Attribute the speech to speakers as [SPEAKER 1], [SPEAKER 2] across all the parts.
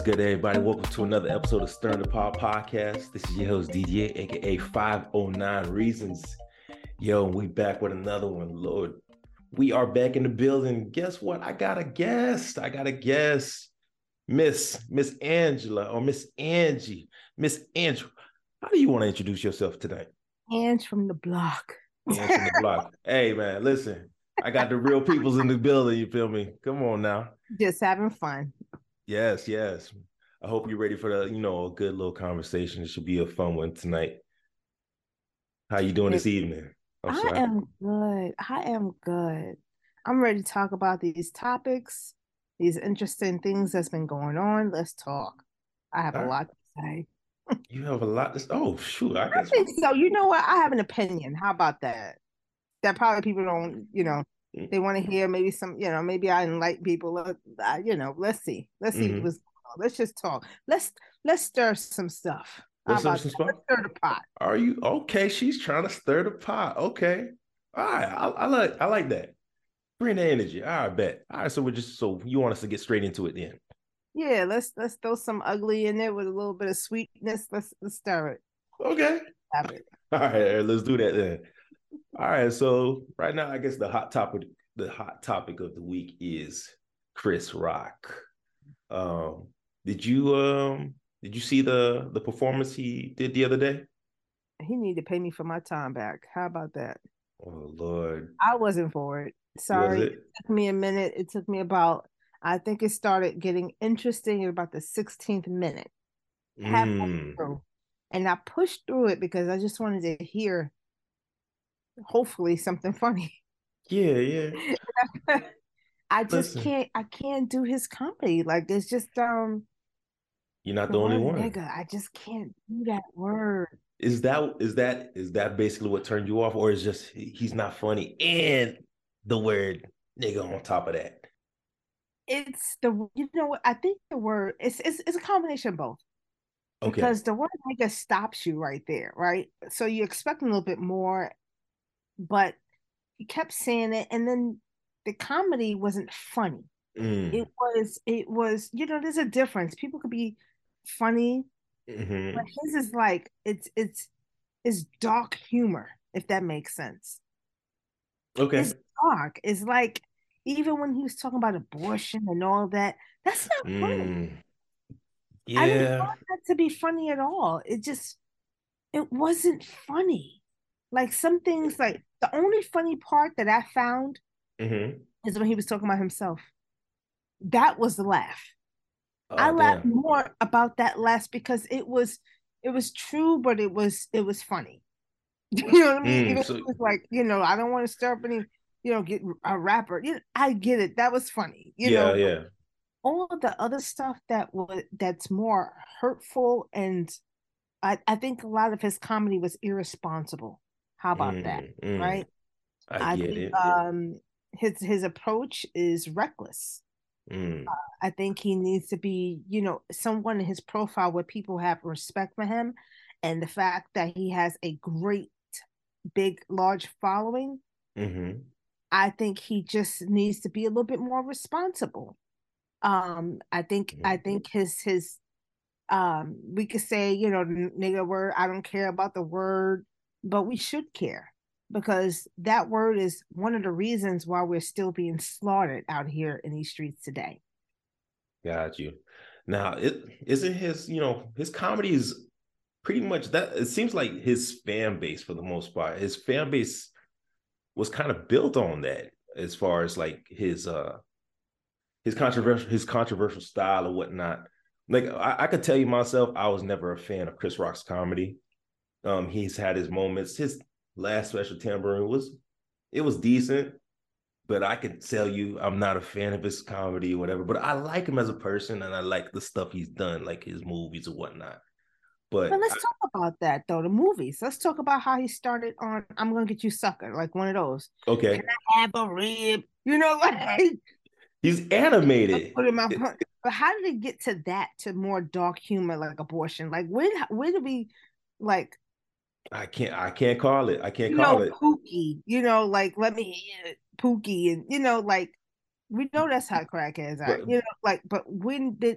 [SPEAKER 1] What's good, everybody? Welcome to another episode of Stirring the Pot Podcast. This is your host, DJ, aka 509 Reasons. Yo, we back with another one, Lord. We are back in the building. Guess what? I got a guest. Miss Angela or Miss Angie. Miss Angela, how do you want to introduce yourself tonight?
[SPEAKER 2] Ange from the block.
[SPEAKER 1] Ange from the block. Hey, man, listen. I got the real peoples in the building, you feel me? Come on now.
[SPEAKER 2] Just having fun.
[SPEAKER 1] Yes. I hope you're ready for a good little conversation. It should be a fun one tonight. How you doing this evening?
[SPEAKER 2] I am good. I'm ready to talk about these topics, these interesting things that's been going on. Let's talk. I have a lot to say.
[SPEAKER 1] You have a lot to. Oh, shoot.
[SPEAKER 2] I think so. You know what? I have an opinion. How about that? That probably people don't, they want to hear maybe some, maybe I enlighten people. Let's see. Let's see what's going on. Let's just talk. Let's stir some stuff.
[SPEAKER 1] Let's stir some stuff?
[SPEAKER 2] Let's stir the pot.
[SPEAKER 1] Are you okay? She's trying to stir the pot. Okay. All right. I like that. Bring the energy. I bet. All right. So you want us to get straight into it then?
[SPEAKER 2] Yeah, let's throw some ugly in there with a little bit of sweetness. Let's stir it.
[SPEAKER 1] Okay.
[SPEAKER 2] Have it.
[SPEAKER 1] All right, let's do that then. All right, so right now, I guess the hot topic of the week is Chris Rock. Did you see the performance he did the other day?
[SPEAKER 2] He needed to pay me for my time back. How about that?
[SPEAKER 1] Oh Lord,
[SPEAKER 2] I wasn't for it. Sorry, it took me a minute. It took me about. I think it started getting interesting at about the 16th minute. Halfway through. And I pushed through it because I just wanted to hear, hopefully, something funny.
[SPEAKER 1] Yeah.
[SPEAKER 2] I can't do his comedy. Like, it's just
[SPEAKER 1] you're not the only one.
[SPEAKER 2] Nigga, I just can't do that word.
[SPEAKER 1] Is that basically what turned you off, or is just he's not funny and the word nigga on top of that?
[SPEAKER 2] It's I think the word it's a combination of both.
[SPEAKER 1] Okay.
[SPEAKER 2] Because the word nigga stops you right there, right? So you expect a little bit more, but he kept saying it, and then the comedy wasn't funny. It was, there's a difference. People could be funny, but his is like it's dark humor, if that makes sense.
[SPEAKER 1] Okay.
[SPEAKER 2] It's dark. It's like even when he was talking about abortion and all that, that's not funny.
[SPEAKER 1] Yeah.
[SPEAKER 2] I didn't want that to be funny at all. It wasn't funny. Like some things, like the only funny part that I found is when he was talking about himself. That was the laugh. I laughed more about that last because it was true, but it was funny. You know what I mean? It was like, I don't want to stir up any, get a rapper. I get it. That was funny.
[SPEAKER 1] Yeah.
[SPEAKER 2] All of the other stuff that's more hurtful, and I think a lot of his comedy was irresponsible. How about that? Right?
[SPEAKER 1] I get it.
[SPEAKER 2] His approach is reckless. I think he needs to be, someone in his profile where people have respect for him, and the fact that he has a great, big, large following. I think he just needs to be a little bit more responsible. I think his we could say, nigga word, I don't care about the word, but we should care because that word is one of the reasons why we're still being slaughtered out here in these streets today.
[SPEAKER 1] Got you. Now, it isn't his comedy is pretty much that. It seems like his fan base, for the most part, his fan base was kind of built on that, as far as like his controversial style or whatnot. Like I could tell you myself, I was never a fan of Chris Rock's comedy. He's had his moments. His last special Tambourine was decent, but I can tell you I'm not a fan of his comedy or whatever. But I like him as a person, and I like the stuff he's done, like his movies or whatnot. But
[SPEAKER 2] let's talk about that though. The movies. Let's talk about how he started on "I'm Gonna Get You Sucker," like one of those.
[SPEAKER 1] Okay.
[SPEAKER 2] Can I have a rib? Like
[SPEAKER 1] he's animated.
[SPEAKER 2] Put in my front. But how did it get to that, to more dark humor like abortion? Like where did we like?
[SPEAKER 1] I can't call it. I can't call it.
[SPEAKER 2] Pookie, like let me hear it, Pookie, and like we know that's how crackheads are, but when did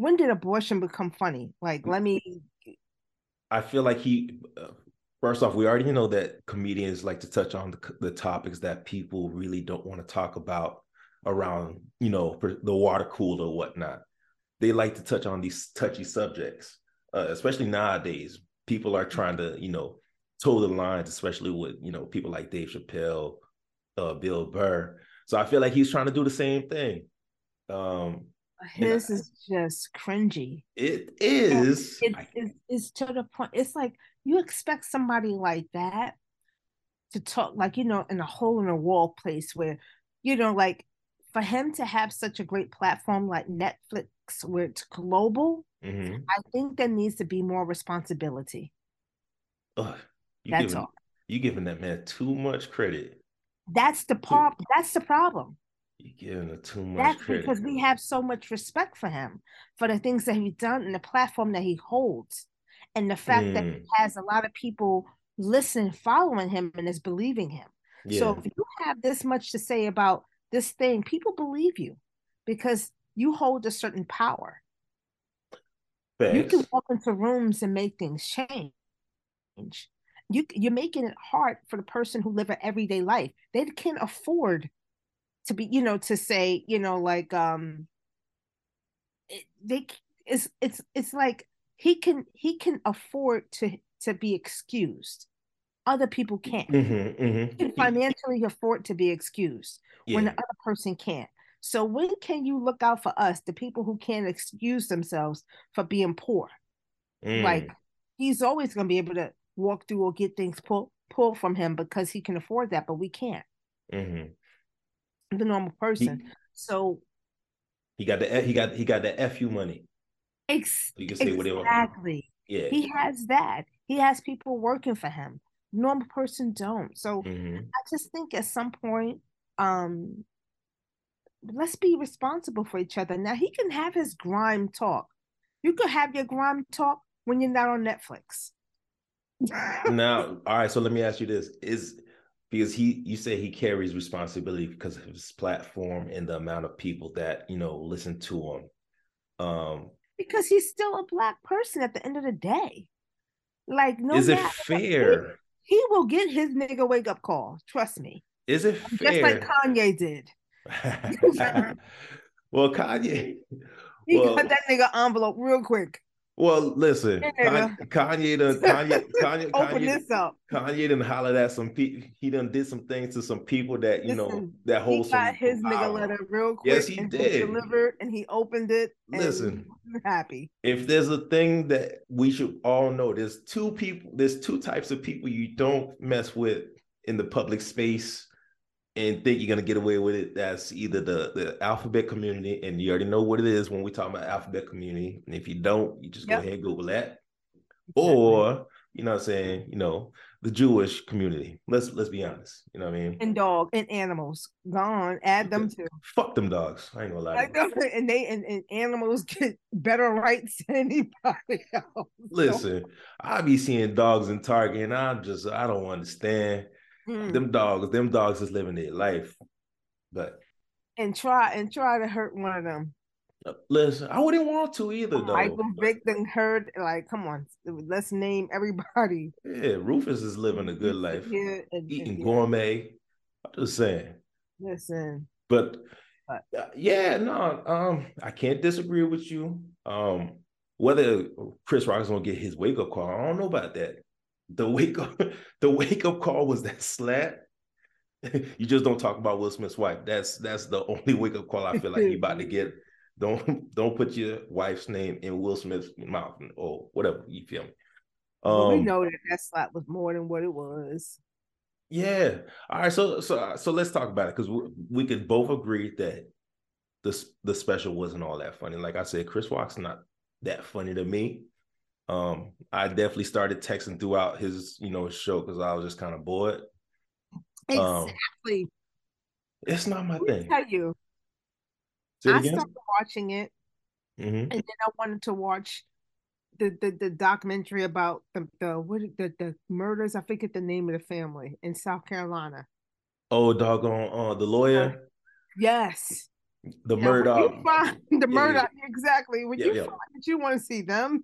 [SPEAKER 2] when did abortion become funny? Like, let me.
[SPEAKER 1] I feel like first off, we already know that comedians like to touch on the topics that people really don't want to talk about around, the water cooler or whatnot. They like to touch on these touchy subjects, especially nowadays. People are trying to, toe the lines, especially with, people like Dave Chappelle, Bill Burr. So I feel like he's trying to do the same thing.
[SPEAKER 2] His is just cringy.
[SPEAKER 1] It is.
[SPEAKER 2] It's to the point. It's like you expect somebody like that to talk, like, in a hole in a wall place where, like, for him to have such a great platform like Netflix, where it's global, I think there needs to be more responsibility. That's all.
[SPEAKER 1] You giving that man too much credit.
[SPEAKER 2] That's the problem. That's the problem.
[SPEAKER 1] You're giving him too much
[SPEAKER 2] That's
[SPEAKER 1] credit.
[SPEAKER 2] because we have so much respect for him, for the things that he's done and the platform that he holds, and the fact that he has a lot of people listen, following him, and is believing him. Yeah. So if you have this much to say about this thing, people believe you because you hold a certain power. Thanks. You can walk into rooms and make things change. You're making it hard for the person who live an everyday life. They can't afford to be, to say, like, it's like he can afford to be excused. Other people can't. He can financially afford to be excused when the other person can't. So when can you look out for us, the people who can't excuse themselves for being poor? Like, he's always going to be able to walk through or get things pulled from him because he can afford that, but we can't. The normal person. So
[SPEAKER 1] he got the FU money.
[SPEAKER 2] You can say exactly. Yeah. He has that. He has people working for him. Normal person don't. So I just think at some point, let's be responsible for each other. Now he can have his grime talk. You could have your grime talk when you're not on Netflix.
[SPEAKER 1] Now, all right. So let me ask you this: because you say he carries responsibility because of his platform and the amount of people that listen to him.
[SPEAKER 2] Because he's still a Black person at the end of the day. Like, no,
[SPEAKER 1] is it fair?
[SPEAKER 2] He will get his nigga wake up call. Trust me.
[SPEAKER 1] Is it fair?
[SPEAKER 2] Just like Kanye did.
[SPEAKER 1] Well, Kanye.
[SPEAKER 2] He got that nigga envelope real quick.
[SPEAKER 1] Well, listen, Kanye
[SPEAKER 2] open this up.
[SPEAKER 1] Kanye done hollered at some people. He done did some things to some people that that hold some.
[SPEAKER 2] He got his nigga letter real quick.
[SPEAKER 1] Yes, he did.
[SPEAKER 2] He delivered, and he opened it.
[SPEAKER 1] Listen,
[SPEAKER 2] and happy.
[SPEAKER 1] If there's a thing that we should all know, there's two types of people you don't mess with in the public space and think you're gonna get away with it. That's either the alphabet community, and you already know what it is when we talk about alphabet community. And if you don't, you just go ahead and Google that. Exactly. Or, you know what I'm saying, the Jewish community. Let's be honest. You know what I mean?
[SPEAKER 2] And dog and animals. Gone. Add them too.
[SPEAKER 1] Fuck them dogs. I ain't gonna lie.
[SPEAKER 2] And animals get better rights than anybody else.
[SPEAKER 1] Listen, I be seeing dogs in Target, and I don't understand. Them dogs is living their life, but
[SPEAKER 2] and try to hurt one of them.
[SPEAKER 1] Listen, I wouldn't want to either, though.
[SPEAKER 2] Michael Vick done heard, like, come on, let's name everybody.
[SPEAKER 1] Yeah, Rufus is living a good life, eating gourmet. I'm just saying.
[SPEAKER 2] Listen,
[SPEAKER 1] but I can't disagree with you. Whether Chris Rock is gonna get his wake up call, I don't know about that. The wake up call was that slap. You just don't talk about Will Smith's wife. That's the only wake up call I feel like he about to get. Don't put your wife's name in Will Smith's mouth or whatever. You feel me?
[SPEAKER 2] We know that slap was more than what it was.
[SPEAKER 1] Yeah. All right. So let's talk about it, because we could both agree that the special wasn't all that funny. Like I said, Chris Rock's not that funny to me. I definitely started texting throughout his, show because I was just kind of bored.
[SPEAKER 2] Exactly.
[SPEAKER 1] It's not my thing.
[SPEAKER 2] Tell you, I started watching it, and then I wanted to watch the documentary about the murders. I forget the name of the family in South Carolina.
[SPEAKER 1] Oh, doggone, the lawyer.
[SPEAKER 2] Yes.
[SPEAKER 1] The
[SPEAKER 2] Now, when you
[SPEAKER 1] Murdoch.
[SPEAKER 2] find the
[SPEAKER 1] Yeah, yeah,
[SPEAKER 2] Murdoch, exactly. When
[SPEAKER 1] yeah,
[SPEAKER 2] you
[SPEAKER 1] yeah.
[SPEAKER 2] find that you want to see them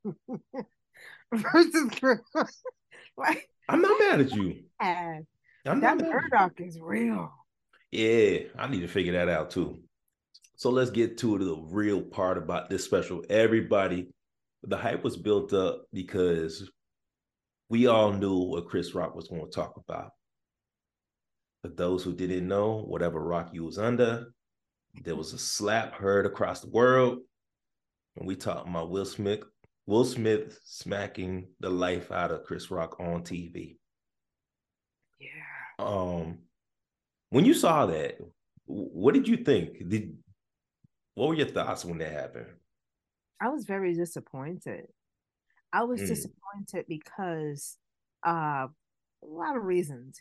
[SPEAKER 2] versus Chris, like,
[SPEAKER 1] I'm not mad at you.
[SPEAKER 2] and
[SPEAKER 1] I'm not
[SPEAKER 2] that
[SPEAKER 1] mad at you.
[SPEAKER 2] Murdoch is real.
[SPEAKER 1] Yeah, I need to figure that out too. So let's get to the real part about this special. Everybody, the hype was built up because we all knew what Chris Rock was going to talk about. For those who didn't know, whatever rock you was under, there was a slap heard across the world. And we talking about Will Smith smacking the life out of Chris Rock on TV.
[SPEAKER 2] Yeah.
[SPEAKER 1] When you saw that, what did you think? What were your thoughts when that happened?
[SPEAKER 2] I was very disappointed. I was
[SPEAKER 1] Mm,
[SPEAKER 2] disappointed because a lot of reasons,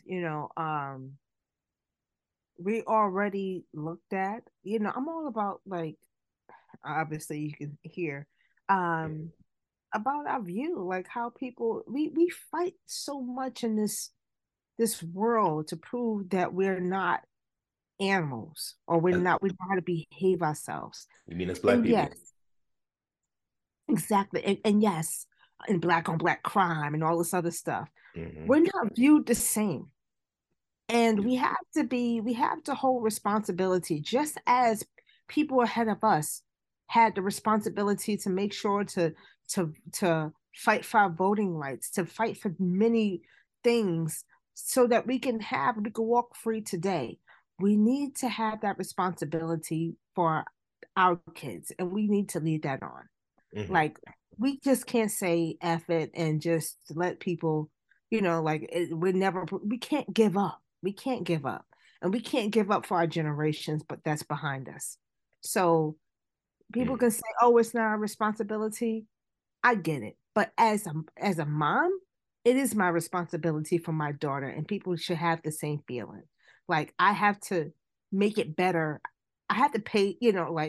[SPEAKER 2] we already looked at, I'm all about, like, obviously you can hear,
[SPEAKER 1] mm.
[SPEAKER 2] um about our view, like how people we fight so much in this world to prove that we're not animals, or we know how to behave ourselves.
[SPEAKER 1] You mean as black
[SPEAKER 2] And
[SPEAKER 1] people?
[SPEAKER 2] yes, exactly. And yes, in black on black crime and all this other stuff,
[SPEAKER 1] Mm-hmm.
[SPEAKER 2] we're not viewed the same. And we have to hold responsibility, just as people ahead of us had the responsibility to make sure to fight for our voting rights, to fight for many things, so that we can walk free today. We need to have that responsibility for our kids, and we need to lead that on.
[SPEAKER 1] Mm-hmm.
[SPEAKER 2] Like, we just can't say F it and just let people, we can't give up. We can't give up. And we can't give up for our generations, but that's behind us. So people
[SPEAKER 1] Mm.
[SPEAKER 2] can say, oh, it's not our responsibility. I get it. But as a mom, it is my responsibility for my daughter, and people should have the same feeling. Like, I have to make it better. I have to pay,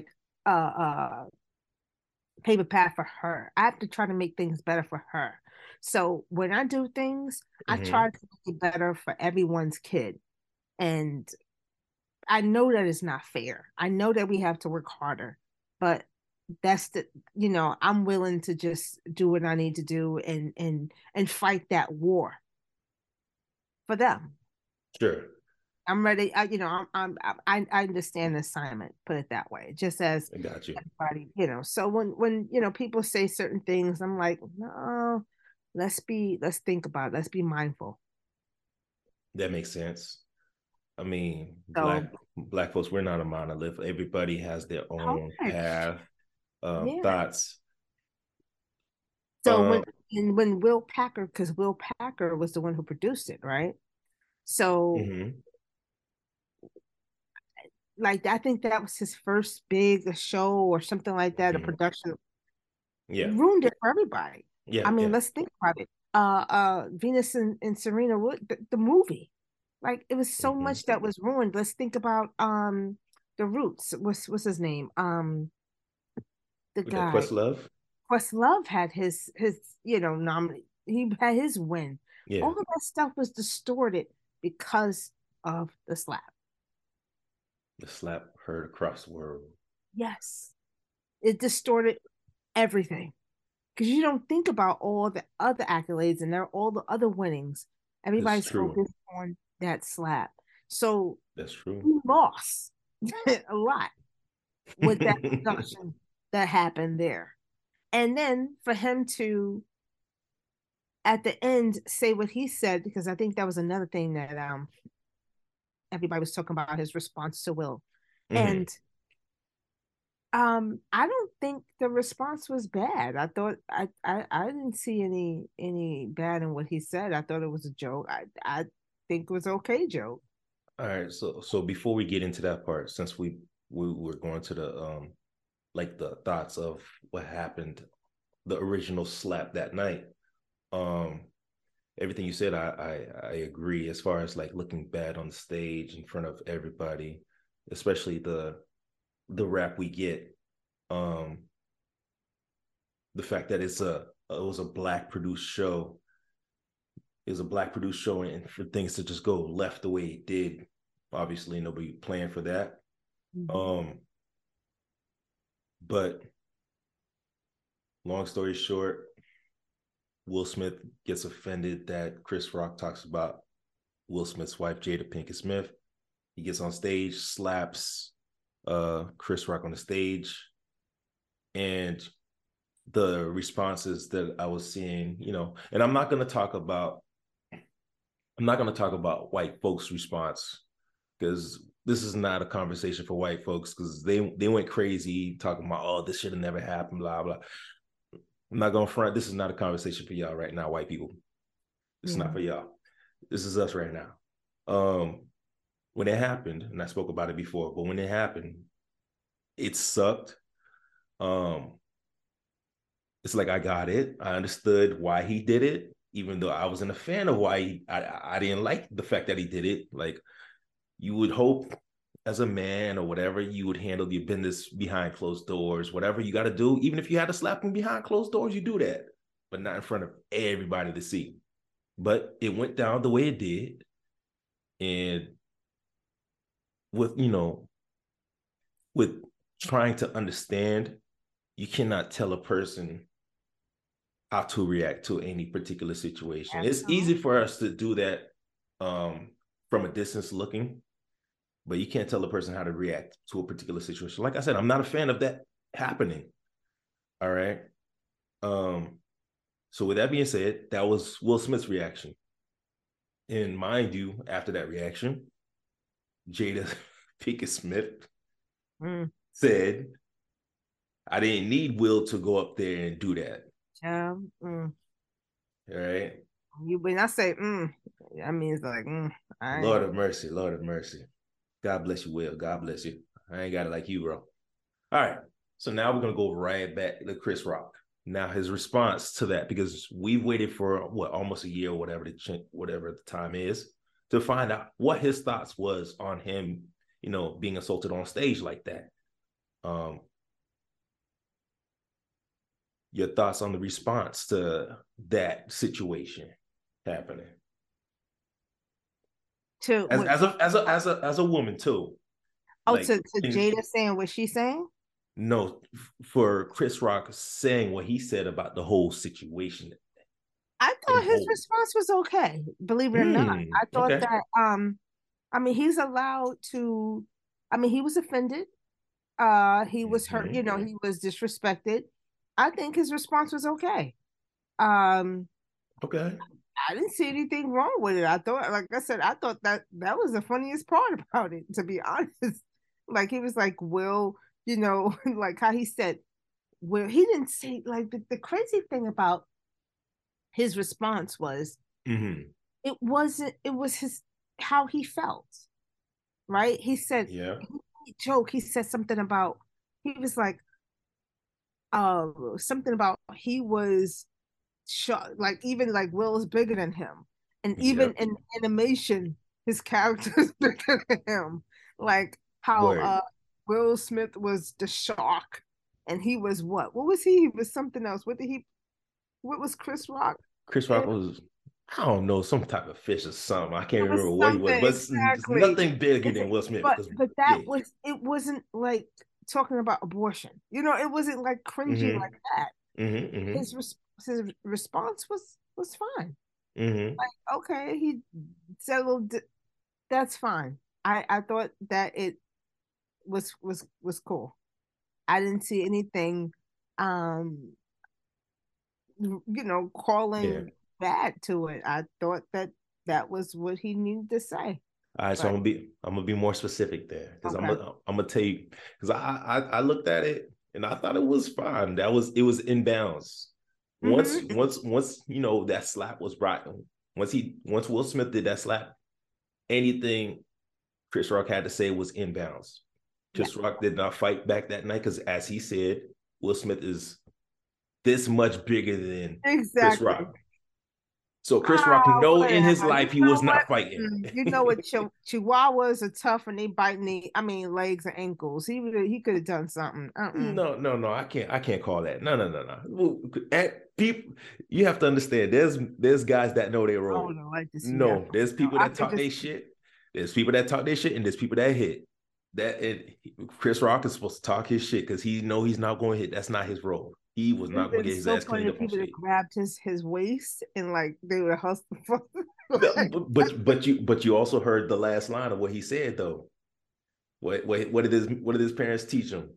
[SPEAKER 2] pave a path for her. I have to try to make things better for her. So when I do things, I
[SPEAKER 1] Mm-hmm.
[SPEAKER 2] try to make it better for everyone's kid. And I know that it's not fair. I know that we have to work harder, but that's I'm willing to just do what I need to do, and fight that war for them.
[SPEAKER 1] Sure.
[SPEAKER 2] I'm ready. I understand the assignment. Put it that way. Just as
[SPEAKER 1] I got you.
[SPEAKER 2] everybody. So when people say certain things, I'm like, no, let's think about it. Let's be mindful.
[SPEAKER 1] That makes sense. I mean,
[SPEAKER 2] So,
[SPEAKER 1] black folks, we're not a monolith. Everybody has their own
[SPEAKER 2] correct.
[SPEAKER 1] path,
[SPEAKER 2] Yeah.
[SPEAKER 1] thoughts.
[SPEAKER 2] So
[SPEAKER 1] Um,
[SPEAKER 2] when Will Packer, because Will Packer was the one who produced it, right? So,
[SPEAKER 1] mhm.
[SPEAKER 2] like, I think that was his first big show or something like that, a
[SPEAKER 1] Mhm.
[SPEAKER 2] production.
[SPEAKER 1] Yeah,
[SPEAKER 2] Ruined it for everybody.
[SPEAKER 1] yeah,
[SPEAKER 2] I mean,
[SPEAKER 1] yeah.
[SPEAKER 2] let's think about it. Venus and Serena, the movie, like, it was so
[SPEAKER 1] Mhm.
[SPEAKER 2] much that was ruined. Let's think about the Roots. What's his name? The
[SPEAKER 1] With that
[SPEAKER 2] guy.
[SPEAKER 1] Questlove.
[SPEAKER 2] Questlove had his nominee. He had his win.
[SPEAKER 1] Yeah,
[SPEAKER 2] All of that stuff was distorted because of the slap.
[SPEAKER 1] the slap heard across the world.
[SPEAKER 2] Yes, it distorted everything, because you don't think about all the other accolades and all the other winnings.
[SPEAKER 1] That's
[SPEAKER 2] Everybody's
[SPEAKER 1] true.
[SPEAKER 2] focused on that slap. So
[SPEAKER 1] That's true.
[SPEAKER 2] he lost a lot with that production that happened there. And then for him to at the end say what he said, because I think that was another thing that everybody was talking about, his response to Will.
[SPEAKER 1] Hmm.
[SPEAKER 2] And I don't think the response was bad. I thought I didn't see any bad in what he said. I thought it was a joke. I think it was okay joke.
[SPEAKER 1] All right. So before we get into that part, since we were going to the like the thoughts of what happened, the original slap that night. Um, Everything you said, I agree. As far as like looking bad on the stage in front of everybody, especially the rap we get. Um, the fact that it was a black produced show is a black produced show, and for things to just go left the way it did, obviously nobody planned for that. Um, but long story short, Will Smith gets offended that Chris Rock talks about Will Smith's wife, Jada Pinkett Smith. He gets on stage, slaps Chris Rock on the stage, and the responses that I was seeing, and I'm not going to talk about white folks' response, because this is not a conversation for white folks, because they went crazy talking about, oh, this should have never happened, blah blah. I'm not going to front. This is not a conversation for y'all right now, white people. It's not for y'all. This is us right now. When it happened, and I spoke about it before, but when it happened, it sucked. It's like, I got it. I understood why he did it, even though I wasn't a fan of why I didn't like the fact that he did it. Like, you would hope as a man or whatever, you would handle your business behind closed doors, whatever you got to do. Even if you had to slap him behind closed doors, you do that, but not in front of everybody to see. But it went down the way it did. And with trying to understand, you cannot tell a person how to react to any particular situation. It's easy for us to do that from a distance looking, but you can't tell a person how to react to a particular situation. Like I said, I'm not a fan of that happening. All right. So with that being said, that was Will Smith's reaction. And mind you, after that reaction, Jada Pinkett Smith said, I didn't need Will to go up there and do that. All right.
[SPEAKER 2] When I say I mean, it's like
[SPEAKER 1] Lord of mercy, Lord of mercy. God bless you, Will. God bless you. I ain't got it like you, bro. All right. So now we're gonna go right back to Chris Rock. Now his response to that, because we've waited for almost a year, whatever the time is, to find out what his thoughts was on him, being assaulted on stage like that. Your thoughts on the response to that situation happening? As a woman too.
[SPEAKER 2] Oh, like, to Jada saying what she's saying?
[SPEAKER 1] No, for Chris Rock saying what he said about the whole situation.
[SPEAKER 2] I thought his response was okay, believe it or not. I thought that I mean, he's allowed to, I mean, he was offended. He was hurt, he was disrespected. I think his response was okay.
[SPEAKER 1] Okay.
[SPEAKER 2] I didn't see anything wrong with it. I thought, like I said, I thought that was the funniest part about it, to be honest. Like, he was like, Will, like how he said, where he didn't say, like, the crazy thing about his response was, it was how he felt, right? He said, he said something about, he was like, something about he was shocked, like, even like Will is bigger than him, and even in animation his character is bigger than him, like how Will Smith was the shark and he was what was he was something else. What was Chris Rock?
[SPEAKER 1] Chris Rock was, I don't know, some type of fish or something. I can't remember what he was, but nothing bigger than Will Smith.
[SPEAKER 2] But that was, it wasn't like talking about abortion. It wasn't like cringy like that. His response was fine. Like, okay, he said a little. That's fine. I thought that it was cool. I didn't see anything, calling bad to it. I thought that was what he needed to say.
[SPEAKER 1] All right, so I'm gonna be more specific there, because I'm gonna tell you, because I looked at it and I thought it was fine. It was in bounds. Once that slap was brought, once Will Smith did that slap, anything Chris Rock had to say was in bounds. Chris Rock did not fight back that night, because, as he said, Will Smith is this much bigger than Chris Rock. So Chris Rock in his life he was not fighting.
[SPEAKER 2] You know what? Chihuahuas are tough and they bite legs and ankles. He could have done something.
[SPEAKER 1] No, I can't call that. No. People, you have to understand. There's guys that know their role. There's people that talk their shit. There's people that talk their shit, and there's people that hit. Chris Rock is supposed to talk his shit because he know he's not going to hit. That's not his role. He was not going to get
[SPEAKER 2] It's
[SPEAKER 1] his
[SPEAKER 2] so
[SPEAKER 1] ass
[SPEAKER 2] funny
[SPEAKER 1] cleaned
[SPEAKER 2] that
[SPEAKER 1] up on
[SPEAKER 2] people that
[SPEAKER 1] stage.
[SPEAKER 2] grabbed his waist and like they were hustling for.
[SPEAKER 1] Like, but you also heard the last line of what he said though. What did his parents teach him?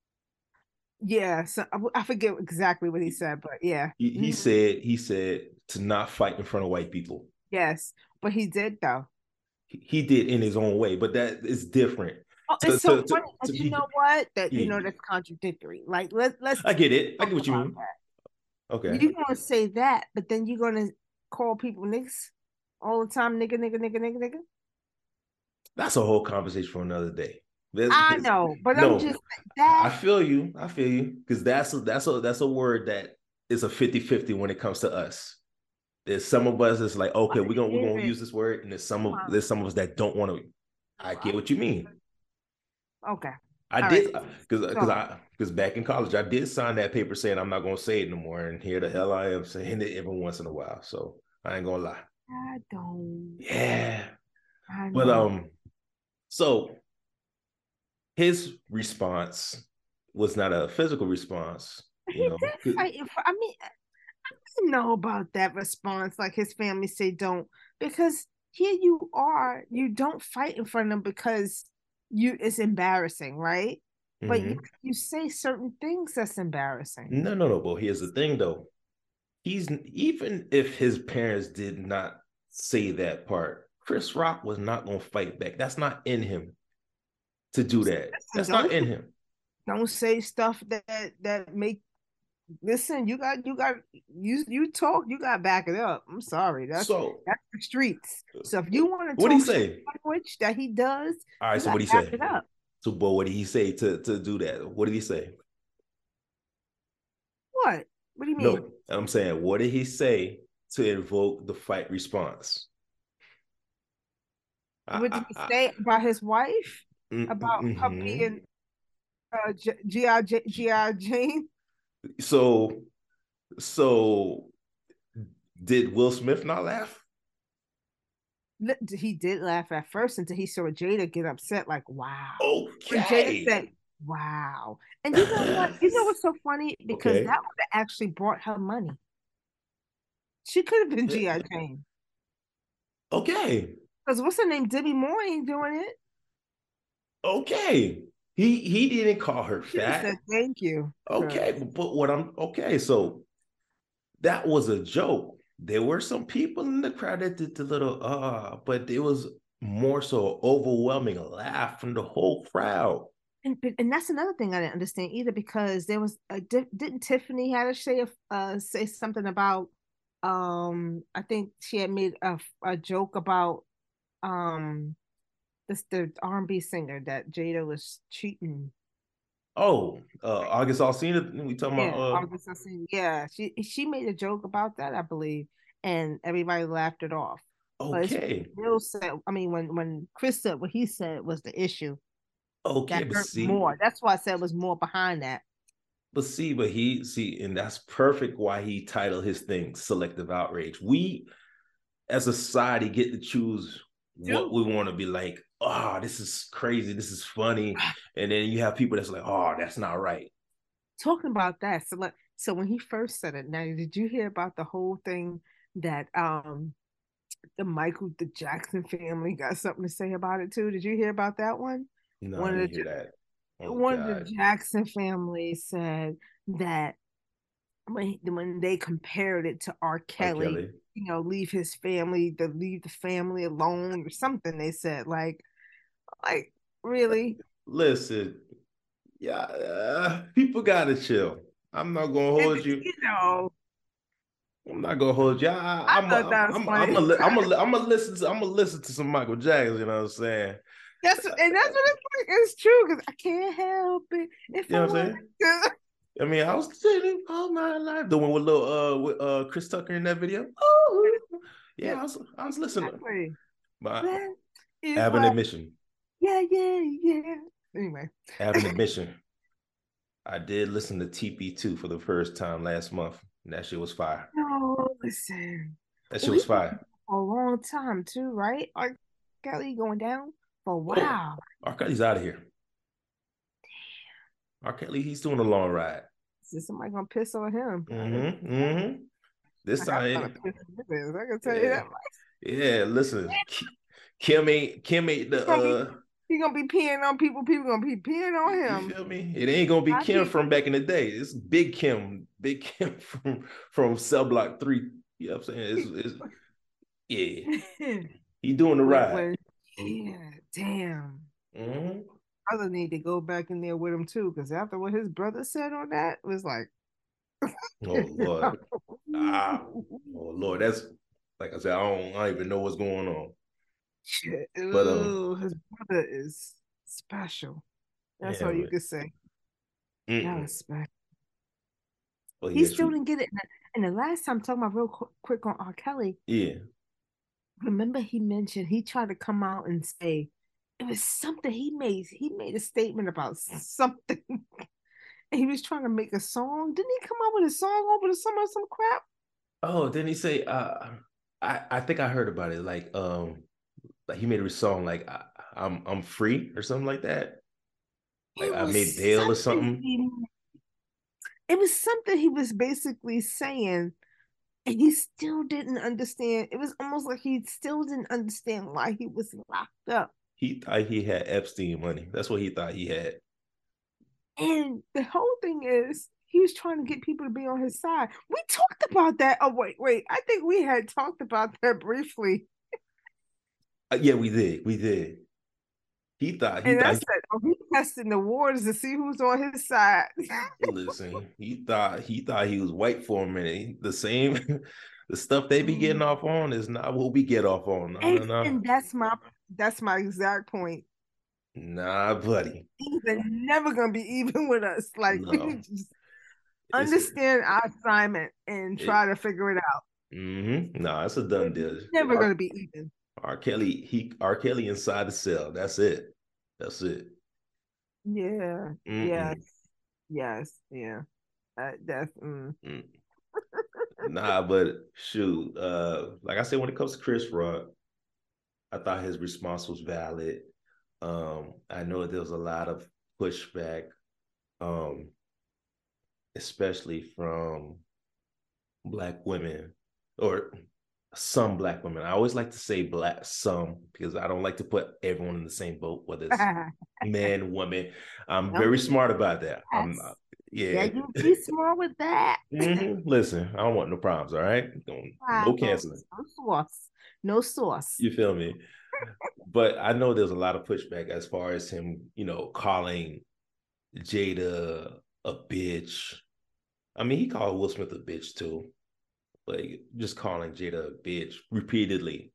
[SPEAKER 2] Yeah, so I forget exactly what he said, but yeah.
[SPEAKER 1] He said to not fight in front of white people.
[SPEAKER 2] Yes, but he did though.
[SPEAKER 1] He did in his own way, but that is different.
[SPEAKER 2] Oh, it's so funny,
[SPEAKER 1] To
[SPEAKER 2] but you
[SPEAKER 1] be,
[SPEAKER 2] know what? That
[SPEAKER 1] yeah,
[SPEAKER 2] that's contradictory. Like let's
[SPEAKER 1] I get it. I
[SPEAKER 2] talk
[SPEAKER 1] get what you
[SPEAKER 2] about
[SPEAKER 1] mean.
[SPEAKER 2] that.
[SPEAKER 1] Okay,
[SPEAKER 2] You're gonna say that, but then you're gonna call people niggas all the time, nigga, nigga, nigga, nigga, nigga.
[SPEAKER 1] that's a whole conversation for another day.
[SPEAKER 2] I know, but I'm
[SPEAKER 1] No,
[SPEAKER 2] just that.
[SPEAKER 1] I feel you. I feel you because that's a word that is a 50-50 when it comes to us. There's some of us that's like, okay, we're gonna use this word, and there's some of us that don't want to. I get what you mean.
[SPEAKER 2] Okay.
[SPEAKER 1] I
[SPEAKER 2] All
[SPEAKER 1] did
[SPEAKER 2] right.
[SPEAKER 1] because back in college I did sign that paper saying I'm not gonna say it no more, and here the hell I am saying it every once in a while. So I ain't gonna lie.
[SPEAKER 2] I don't.
[SPEAKER 1] Yeah,
[SPEAKER 2] I
[SPEAKER 1] but
[SPEAKER 2] know.
[SPEAKER 1] so his response was not a physical response,
[SPEAKER 2] He
[SPEAKER 1] you know.
[SPEAKER 2] did fight. I mean, I didn't know about that response. Like his family say, don't, because here you are. You don't fight in front of them because it's embarrassing, right? But
[SPEAKER 1] Mm-hmm.
[SPEAKER 2] you say certain things that's embarrassing.
[SPEAKER 1] No. But here's the thing, though. He's even if his parents did not say that part, Chris Rock was not gonna fight back. That's not in him to do that.
[SPEAKER 2] Listen,
[SPEAKER 1] That's not in him.
[SPEAKER 2] don't say stuff that make. Listen, you talk, you got to back it up. I'm sorry,
[SPEAKER 1] So
[SPEAKER 2] that's the streets. So if you want to
[SPEAKER 1] what did he
[SPEAKER 2] talk
[SPEAKER 1] say?
[SPEAKER 2] language that he does,
[SPEAKER 1] All right,
[SPEAKER 2] you
[SPEAKER 1] so
[SPEAKER 2] got
[SPEAKER 1] what
[SPEAKER 2] to
[SPEAKER 1] did he
[SPEAKER 2] back
[SPEAKER 1] say?
[SPEAKER 2] it up.
[SPEAKER 1] So, but what did he say to do that? What did he say?
[SPEAKER 2] What? What do you mean?
[SPEAKER 1] No, I'm saying, what did he say to invoke the fight response?
[SPEAKER 2] What did he say about his wife? About her
[SPEAKER 1] mm-hmm.
[SPEAKER 2] being G.I. Jane?
[SPEAKER 1] So, so did Will Smith not laugh?
[SPEAKER 2] He did laugh at first until he saw Jada get upset, like, wow. When Jada
[SPEAKER 1] Okay.
[SPEAKER 2] said, wow. And you know what? You know what's so funny? Because
[SPEAKER 1] Okay.
[SPEAKER 2] that would have actually brought her money. She could have been G.I. Jane.
[SPEAKER 1] Okay.
[SPEAKER 2] Because what's her name? Demi Moore ain't doing it.
[SPEAKER 1] Okay. He didn't call her
[SPEAKER 2] She just
[SPEAKER 1] fat.
[SPEAKER 2] said thank you.
[SPEAKER 1] Okay, but what I'm okay, so that was a joke. There were some people in the crowd that did the little but it was more so overwhelming laugh from the whole crowd.
[SPEAKER 2] And that's another thing I didn't understand either, because there was didn't Tiffany Haddish say something about I think she had made a joke about the R&B singer that Jada was cheating.
[SPEAKER 1] Oh, August Alsina, we talking about
[SPEAKER 2] Yeah, August Alsina. Yeah, she made a joke about that, I believe, and everybody laughed it off. But it's
[SPEAKER 1] okay.
[SPEAKER 2] Will said, I mean, when Chris said what he said was the issue
[SPEAKER 1] Okay,
[SPEAKER 2] that
[SPEAKER 1] but
[SPEAKER 2] hurt
[SPEAKER 1] see,
[SPEAKER 2] more. That's why I said it was more behind that.
[SPEAKER 1] but he see, and that's perfect why he titled his thing selective outrage. We as a society get to choose what
[SPEAKER 2] Dude,
[SPEAKER 1] we want to be like. Oh, this is crazy. This is funny. And then you have people that's like, oh, that's not right.
[SPEAKER 2] talking about that, so when he first said it, now did you hear about the whole thing that the Jackson family got something to say about it too? Did you hear about that one?
[SPEAKER 1] No, I
[SPEAKER 2] One of
[SPEAKER 1] didn't
[SPEAKER 2] the
[SPEAKER 1] hear that. Oh
[SPEAKER 2] one of the
[SPEAKER 1] God.
[SPEAKER 2] Jackson family said that when they compared it to R.
[SPEAKER 1] R.
[SPEAKER 2] Kelly,
[SPEAKER 1] Kelly.
[SPEAKER 2] leave the family alone or something. They said like really.
[SPEAKER 1] Listen, yeah, people gotta chill. I'm not gonna
[SPEAKER 2] And
[SPEAKER 1] hold you.
[SPEAKER 2] you know,
[SPEAKER 1] I'm not gonna hold you.
[SPEAKER 2] I thought that was funny.
[SPEAKER 1] I'm gonna listen to some Michael Jackson. You know what I'm saying?
[SPEAKER 2] That's what it's true, because I can't help it if
[SPEAKER 1] You
[SPEAKER 2] I
[SPEAKER 1] know what I'm
[SPEAKER 2] want
[SPEAKER 1] saying?
[SPEAKER 2] to.
[SPEAKER 1] I mean, I was sitting all my life, the one with little with Chris Tucker in that video. Oh,
[SPEAKER 2] Yeah,
[SPEAKER 1] yeah, I was listening.
[SPEAKER 2] exactly.
[SPEAKER 1] But
[SPEAKER 2] That
[SPEAKER 1] I
[SPEAKER 2] is
[SPEAKER 1] have an
[SPEAKER 2] like,
[SPEAKER 1] admission.
[SPEAKER 2] yeah. Anyway,
[SPEAKER 1] I have an admission. I did listen to TP2 for the first time last month. And that shit was fire.
[SPEAKER 2] no, listen.
[SPEAKER 1] That
[SPEAKER 2] Well,
[SPEAKER 1] shit
[SPEAKER 2] he's
[SPEAKER 1] was
[SPEAKER 2] been
[SPEAKER 1] fire.
[SPEAKER 2] for a long time too, right? R. Kelly going down for a
[SPEAKER 1] Oh,
[SPEAKER 2] while.
[SPEAKER 1] R. Kelly's out of here. R. Kelly, he's doing a long ride.
[SPEAKER 2] So somebody gonna piss on him.
[SPEAKER 1] Mm-hmm. Mm-hmm. This
[SPEAKER 2] I got a lot of
[SPEAKER 1] time,
[SPEAKER 2] piss on his ass. I can tell you
[SPEAKER 1] yeah.
[SPEAKER 2] that.
[SPEAKER 1] Yeah, listen, Kim ain't
[SPEAKER 2] He
[SPEAKER 1] the
[SPEAKER 2] gonna be he gonna be peeing on people. People gonna be peeing on
[SPEAKER 1] you
[SPEAKER 2] him.
[SPEAKER 1] feel me? It ain't gonna be
[SPEAKER 2] I
[SPEAKER 1] Kim from back in the day. It's Big Kim from Cell Block 3. You know what I'm saying? It's yeah. He doing the ride.
[SPEAKER 2] yeah, damn.
[SPEAKER 1] Mm-hmm.
[SPEAKER 2] Brother need to go back in there with him too, because after what his brother said on that, it was like,
[SPEAKER 1] Oh Lord. Ah, oh Lord. That's like I said, I don't even know what's going on.
[SPEAKER 2] shit.
[SPEAKER 1] But
[SPEAKER 2] Ooh, his brother is special. That's
[SPEAKER 1] yeah,
[SPEAKER 2] all you
[SPEAKER 1] man.
[SPEAKER 2] can say. That
[SPEAKER 1] Mm-mm.
[SPEAKER 2] was special.
[SPEAKER 1] Oh
[SPEAKER 2] He
[SPEAKER 1] yeah,
[SPEAKER 2] still
[SPEAKER 1] true.
[SPEAKER 2] didn't get it. And the last time, talking about real quick on R. Kelly,
[SPEAKER 1] Yeah.
[SPEAKER 2] remember he mentioned he tried to come out and say it was something he made a statement about something. And he was trying to make a song. Didn't he come out with a song over the summer or some crap?
[SPEAKER 1] Oh, didn't he say I think I heard about it. Like he made a song like I'm free or something like that. Like
[SPEAKER 2] It
[SPEAKER 1] I
[SPEAKER 2] was
[SPEAKER 1] made bail or
[SPEAKER 2] something
[SPEAKER 1] something.
[SPEAKER 2] it was something he was basically saying, and he still didn't understand. It was almost like he still didn't understand why he was locked up.
[SPEAKER 1] He thought he had Epstein money. That's what he thought he had.
[SPEAKER 2] And the whole thing is he was trying to get people to be on his side. We talked about that. Oh, wait. I think we had talked about that briefly.
[SPEAKER 1] Yeah, we did. We did. He
[SPEAKER 2] And I
[SPEAKER 1] thought
[SPEAKER 2] said, oh, he's testing the waters to see who's on his side.
[SPEAKER 1] listen, he thought he was white for a minute. The same the stuff they be getting off on is not what we get off on. No, no, no.
[SPEAKER 2] And that's my exact point.
[SPEAKER 1] Nah, buddy.
[SPEAKER 2] He's never gonna be even with us. Like we
[SPEAKER 1] No.
[SPEAKER 2] need to just
[SPEAKER 1] It's
[SPEAKER 2] understand our assignment and
[SPEAKER 1] it,
[SPEAKER 2] try to figure it out.
[SPEAKER 1] Nah, it's a done deal.
[SPEAKER 2] Never gonna be even.
[SPEAKER 1] R. Kelly inside the cell. That's it. That's it.
[SPEAKER 2] Yeah. Yes.
[SPEAKER 1] Mm-mm.
[SPEAKER 2] Yes. Yeah. That's.
[SPEAKER 1] Mm. Nah, but shoot, like I said, when it comes to Chris Rock, I thought his response was valid. I know there was a lot of pushback, um, especially from black women or some black women. I always like to say black some because I don't like to put everyone in the same boat, whether it's man, woman. I'm
[SPEAKER 2] No.
[SPEAKER 1] very smart about that. I'm
[SPEAKER 2] Yes.
[SPEAKER 1] not,
[SPEAKER 2] Yeah,
[SPEAKER 1] yeah.
[SPEAKER 2] you be smart with that.
[SPEAKER 1] Listen, I don't want no problems. All right, no canceling.
[SPEAKER 2] No sauce. No sauce.
[SPEAKER 1] You feel me? But I know there's a lot of pushback as far as him, calling Jada a bitch. I mean, he called Will Smith a bitch too, like just calling Jada a bitch repeatedly.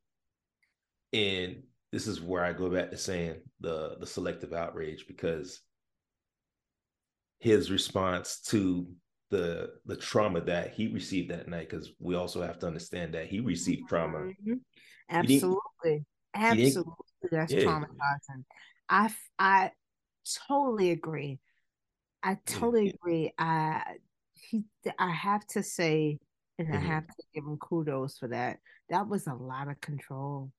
[SPEAKER 1] And this is where I go back to saying the selective outrage because his response to the trauma that he received that night, because we also have to understand that he received trauma.
[SPEAKER 2] Mm-hmm.
[SPEAKER 1] He didn't.
[SPEAKER 2] Absolutely.
[SPEAKER 1] He didn't.
[SPEAKER 2] Absolutely. That's
[SPEAKER 1] Yeah.
[SPEAKER 2] traumatizing. I totally agree. I totally
[SPEAKER 1] Yeah.
[SPEAKER 2] agree. He I have to say, and I
[SPEAKER 1] Mm-hmm.
[SPEAKER 2] have to give him kudos for that. That was a lot of control.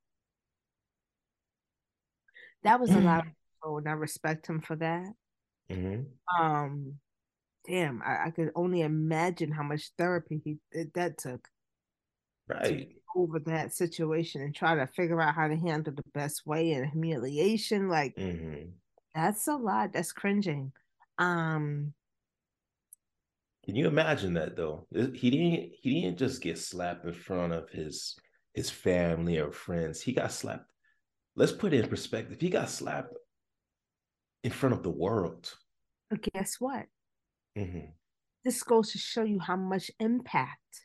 [SPEAKER 2] That was a lot of control, and I respect him for that.
[SPEAKER 1] Mm-hmm.
[SPEAKER 2] Um, damn, I could only imagine how much therapy that took to get
[SPEAKER 1] Right.
[SPEAKER 2] over that situation and try to figure out how to handle the best way and humiliation. Like
[SPEAKER 1] Mm-hmm.
[SPEAKER 2] that's a lot. That's cringing. Um,
[SPEAKER 1] Can you imagine that though? He didn't just get slapped in front of his family or friends. He got slapped. Let's put it in perspective. He got slapped in front of the world.
[SPEAKER 2] but guess what?
[SPEAKER 1] Mm-hmm.
[SPEAKER 2] This goes to show you how much impact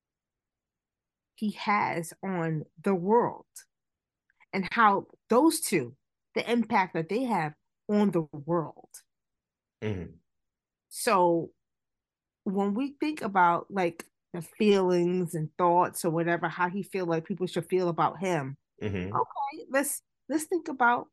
[SPEAKER 2] he has on the world and how those two, the impact that they have on the world.
[SPEAKER 1] Mm-hmm.
[SPEAKER 2] So when we think about like the feelings and thoughts or whatever, how he feel like people should feel about him,
[SPEAKER 1] Mm-hmm.
[SPEAKER 2] okay, let's think about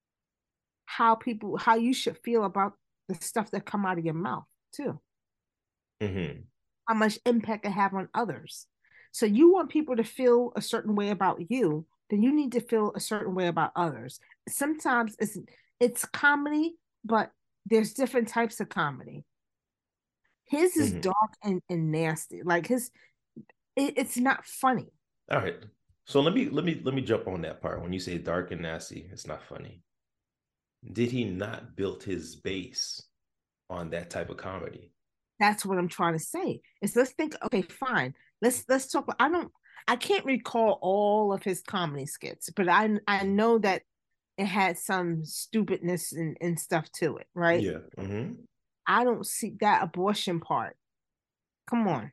[SPEAKER 2] how you should feel about the stuff that come out of your mouth too.
[SPEAKER 1] Mm-hmm.
[SPEAKER 2] How much impact it have on others. So you want people to feel a certain way about you. then you need to feel a certain way about others. Sometimes it's comedy, but there's different types of comedy. His is
[SPEAKER 1] Mm-hmm.
[SPEAKER 2] dark and nasty. Like it's not funny.
[SPEAKER 1] All right. So let me jump on that part. When you say dark and nasty, it's not funny. Did he not build his base on that type of comedy?
[SPEAKER 2] That's what I'm trying to say. Is let's think, okay, fine. Let's talk. I can't recall all of his comedy skits, but I know that it had some stupidness and stuff to it, right?
[SPEAKER 1] Yeah. Mm-hmm.
[SPEAKER 2] I don't see that abortion part. Come on.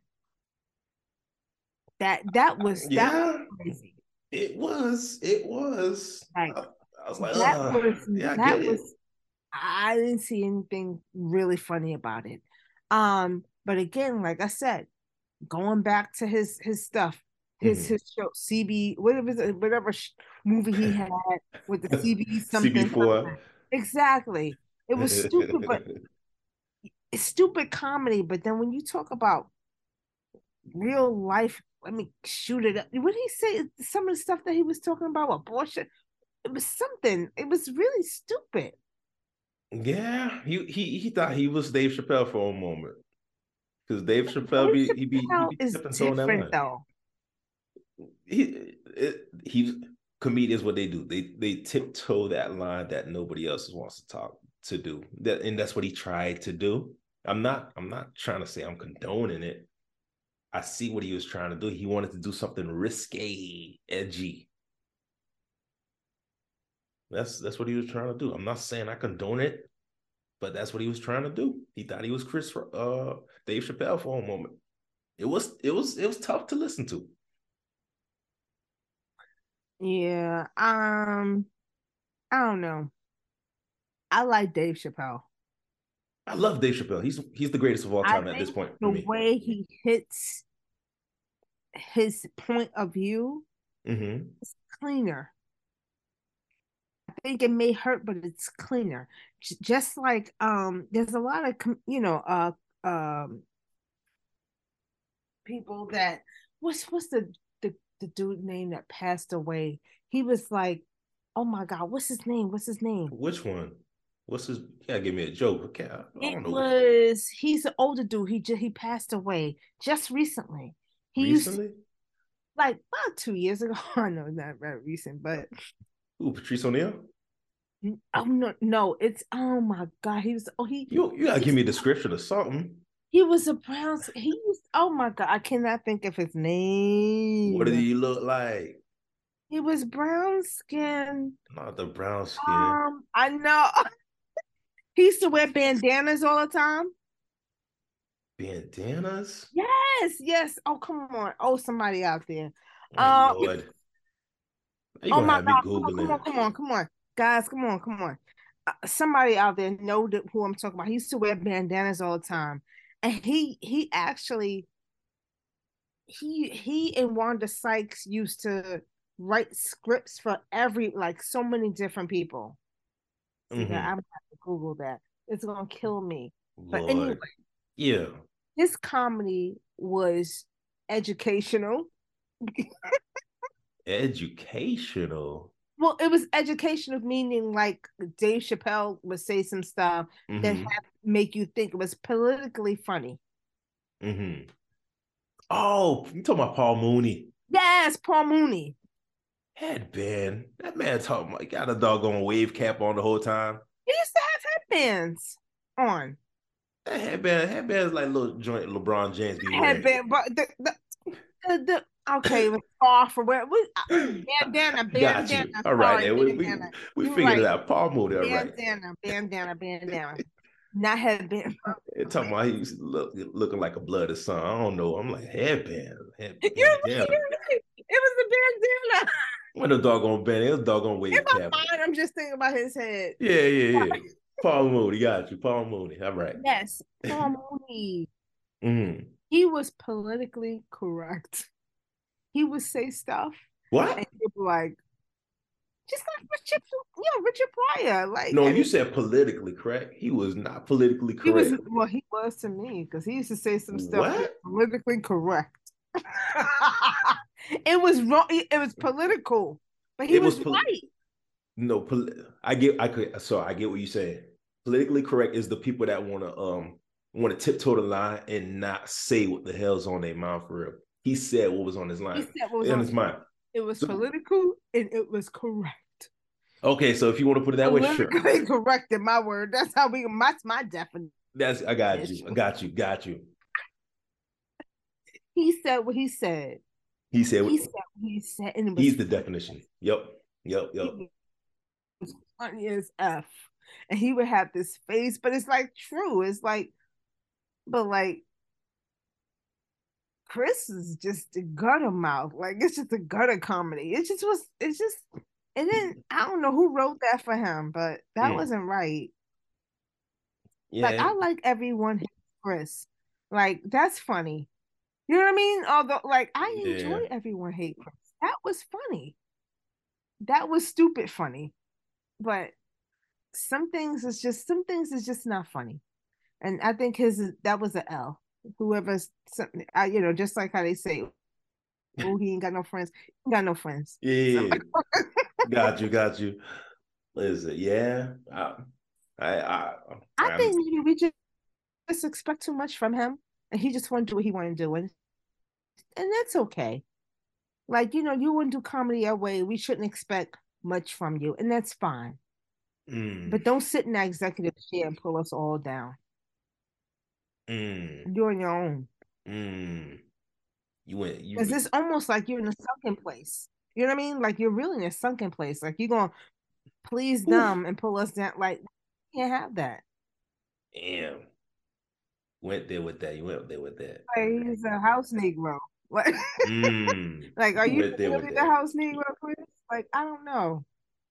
[SPEAKER 2] That was
[SPEAKER 1] Yeah,
[SPEAKER 2] crazy.
[SPEAKER 1] it was. It was.
[SPEAKER 2] Like
[SPEAKER 1] I was like,
[SPEAKER 2] that was
[SPEAKER 1] yeah, I get
[SPEAKER 2] that
[SPEAKER 1] it.
[SPEAKER 2] was I didn't see anything really funny about it. But again, like I said, going back to his stuff,
[SPEAKER 1] Mm-hmm.
[SPEAKER 2] his show CB, whatever movie he had with the CB something
[SPEAKER 1] CB4.
[SPEAKER 2] something. Exactly. It was stupid, but it's stupid comedy. But then when you talk about real life, let me shoot it up. What did he say? Some of the stuff that he was talking about, abortion, it was something. It was really stupid.
[SPEAKER 1] Yeah, he thought he was Dave Chappelle for a moment because Dave Chappelle
[SPEAKER 2] Dave
[SPEAKER 1] he
[SPEAKER 2] Chappelle
[SPEAKER 1] be
[SPEAKER 2] is
[SPEAKER 1] stepping on that
[SPEAKER 2] different
[SPEAKER 1] line.
[SPEAKER 2] though.
[SPEAKER 1] He comedians what they do. They tiptoe that line that nobody else wants to talk to do. That and that's what he tried to do. I'm not trying to say I'm condoning it. I see what he was trying to do. He wanted to do something risque, edgy. That's what he was trying to do. I'm not saying I condone it, but that's what he was trying to do. He thought he was Dave Chappelle for a moment. It was tough to listen to.
[SPEAKER 2] Yeah. I don't know. I like Dave Chappelle.
[SPEAKER 1] I love Dave Chappelle. He's the greatest of all
[SPEAKER 2] I
[SPEAKER 1] time at this
[SPEAKER 2] think
[SPEAKER 1] point for
[SPEAKER 2] the
[SPEAKER 1] me.
[SPEAKER 2] way he hits his point of view
[SPEAKER 1] Mm-hmm.
[SPEAKER 2] is cleaner. I think it may hurt, but it's cleaner. Just like there's a lot of people that what's the dude name that passed away? He was like, oh my God, what's his name? What's his name?
[SPEAKER 1] Which one? What's his? You gotta give me a joke. Okay, I
[SPEAKER 2] It
[SPEAKER 1] don't know.
[SPEAKER 2] was he's an older dude. He passed away just recently. He used to,
[SPEAKER 1] Recently?
[SPEAKER 2] like about 2 years ago. I know not very recent, but
[SPEAKER 1] Ooh, Patrice O'Neal.
[SPEAKER 2] oh no, it's oh my God. He was
[SPEAKER 1] You gotta give
[SPEAKER 2] he's,
[SPEAKER 1] me a description of something.
[SPEAKER 2] he was a Browns. He used oh my God, I cannot think of his
[SPEAKER 1] What did
[SPEAKER 2] name.
[SPEAKER 1] he look like?
[SPEAKER 2] He was brown skin.
[SPEAKER 1] Not the brown skin.
[SPEAKER 2] I know. He used to wear bandanas all the time.
[SPEAKER 1] Bandanas?
[SPEAKER 2] Yes, yes. Oh, come on. Oh, somebody out there.
[SPEAKER 1] Oh
[SPEAKER 2] Um,
[SPEAKER 1] Lord. Are you
[SPEAKER 2] oh
[SPEAKER 1] gonna
[SPEAKER 2] my
[SPEAKER 1] have me
[SPEAKER 2] God.
[SPEAKER 1] Googling?
[SPEAKER 2] Come on. Guys, come on. Somebody out there know who I'm talking about. He used to wear bandanas all the time. And he actually he and Wanda Sykes used to write scripts for like so many different people. See that? I'm
[SPEAKER 1] Mm-hmm.
[SPEAKER 2] gonna have to Google that. It's gonna kill me. But anyway,
[SPEAKER 1] Lord. Yeah.
[SPEAKER 2] his comedy was educational.
[SPEAKER 1] Educational.
[SPEAKER 2] Well, it was educational, meaning like Dave Chappelle would say some stuff that
[SPEAKER 1] Mm-hmm.
[SPEAKER 2] had make you think. It was politically funny.
[SPEAKER 1] Mm-hmm. Oh, you talking about Paul Mooney?
[SPEAKER 2] Yes, Paul Mooney.
[SPEAKER 1] Headband. That man talking about got a doggone wave cap on the whole time.
[SPEAKER 2] He used to have headbands on.
[SPEAKER 1] That headband is like little joint LeBron James be wearing.
[SPEAKER 2] Headband, but the okay, it was off or where
[SPEAKER 1] Got
[SPEAKER 2] bandana.
[SPEAKER 1] you. All right,
[SPEAKER 2] Sorry,
[SPEAKER 1] then
[SPEAKER 2] bandana.
[SPEAKER 1] we
[SPEAKER 2] You're
[SPEAKER 1] figured it
[SPEAKER 2] right.
[SPEAKER 1] out. Paul Mooney. All right.
[SPEAKER 2] Bandana. Not headband.
[SPEAKER 1] It talking about he's looking like a blooded son. I don't know. I'm like
[SPEAKER 2] You're
[SPEAKER 1] bandana.
[SPEAKER 2] right. It was a bandana.
[SPEAKER 1] What a doggone band. It was a doggone
[SPEAKER 2] In
[SPEAKER 1] wave
[SPEAKER 2] my
[SPEAKER 1] cap.
[SPEAKER 2] mind, I'm just thinking about his head.
[SPEAKER 1] Yeah. Paul Mooney, got you. Paul Mooney. All right.
[SPEAKER 2] Yes, Paul Mooney.
[SPEAKER 1] Mm.
[SPEAKER 2] He was politically correct. He would say stuff, and
[SPEAKER 1] What?
[SPEAKER 2] he'd be like, just like Richard Pryor. Like,
[SPEAKER 1] No,
[SPEAKER 2] and
[SPEAKER 1] you said politically correct. He was not politically
[SPEAKER 2] he was
[SPEAKER 1] correct.
[SPEAKER 2] well, he was to me because he used to say some stuff that was
[SPEAKER 1] What?
[SPEAKER 2] politically correct. It was wrong. It was political. But he was right.
[SPEAKER 1] No, I get what you're saying. Politically correct is the people that want to tiptoe the line and not say what the hell's on their mind for real. He said what was on his line. He said what was on his mind.
[SPEAKER 2] It was political and it was correct.
[SPEAKER 1] Okay, so if you want to put it that way, sure.
[SPEAKER 2] Correct in my word. That's how that's my definition.
[SPEAKER 1] I got you.
[SPEAKER 2] He said what he said.
[SPEAKER 1] He said
[SPEAKER 2] what he said. And
[SPEAKER 1] he's the definition. Yep.
[SPEAKER 2] He was funny as F. And he would have this face, but it's like true. It's like, but like Chris is just a gutter mouth. Like it's just a gutter comedy. It just, and then I don't know who wrote that for him, but that wasn't right. Yeah. Like I like everyone Chris. Like that's funny. You know what I mean? Although like I enjoy everyone hate Chris. That was funny. That was stupid funny. But some things is just not funny. And I think that was an L. Whoever's something, just like how they say, oh, he ain't got no friends. He ain't got no friends.
[SPEAKER 1] Yeah. got you. Listen, yeah.
[SPEAKER 2] I think maybe we just expect too much from him, and he just want to do what he want to do, and that's okay. Like you want to do comedy your way. We shouldn't expect much from you, and that's fine. But don't sit in that executive chair and pull us all down. You're on your own. Because it's almost like you're in a sunken place. You know what I mean? Like you're really in a sunken place. Like you're going to please them and pull us down. Like you can't have that.
[SPEAKER 1] Damn. Went there with that. You went there with that.
[SPEAKER 2] Like, he's a house Negro. Like, like are you really the house Negro, Chris? Like, I don't know.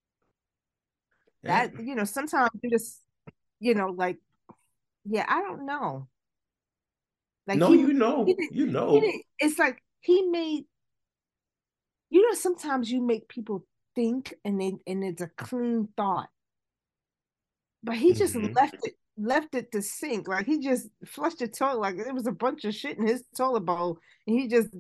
[SPEAKER 2] That sometimes you just like I don't know. Like
[SPEAKER 1] no,
[SPEAKER 2] it's like he made sometimes you make people think and it's a clean thought, but he just left it to sink. Like he just flushed the toilet like it was a bunch of shit in his toilet bowl, and he just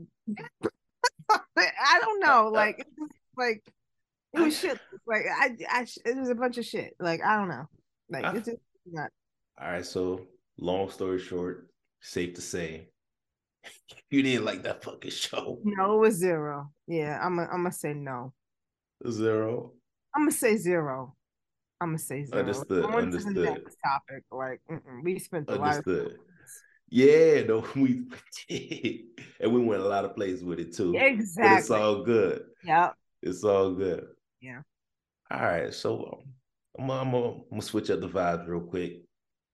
[SPEAKER 2] I don't know, like it's just like it was shit. Like it was a bunch of shit. Like I don't know. Like it's just not.
[SPEAKER 1] All right, so long story short, safe to say, you didn't like that fucking show.
[SPEAKER 2] No, it was 0. Yeah, I'm gonna say no.
[SPEAKER 1] 0.
[SPEAKER 2] I'm gonna say 0. I'm gonna say 0.
[SPEAKER 1] Understood.
[SPEAKER 2] On to the next topic. Like we spent a lot of.
[SPEAKER 1] Yeah, no, we did, and we went a lot of places with it too.
[SPEAKER 2] Exactly.
[SPEAKER 1] But it's all good.
[SPEAKER 2] Yeah.
[SPEAKER 1] It's all good.
[SPEAKER 2] Yeah.
[SPEAKER 1] All right, so I'm gonna switch up the vibes real quick.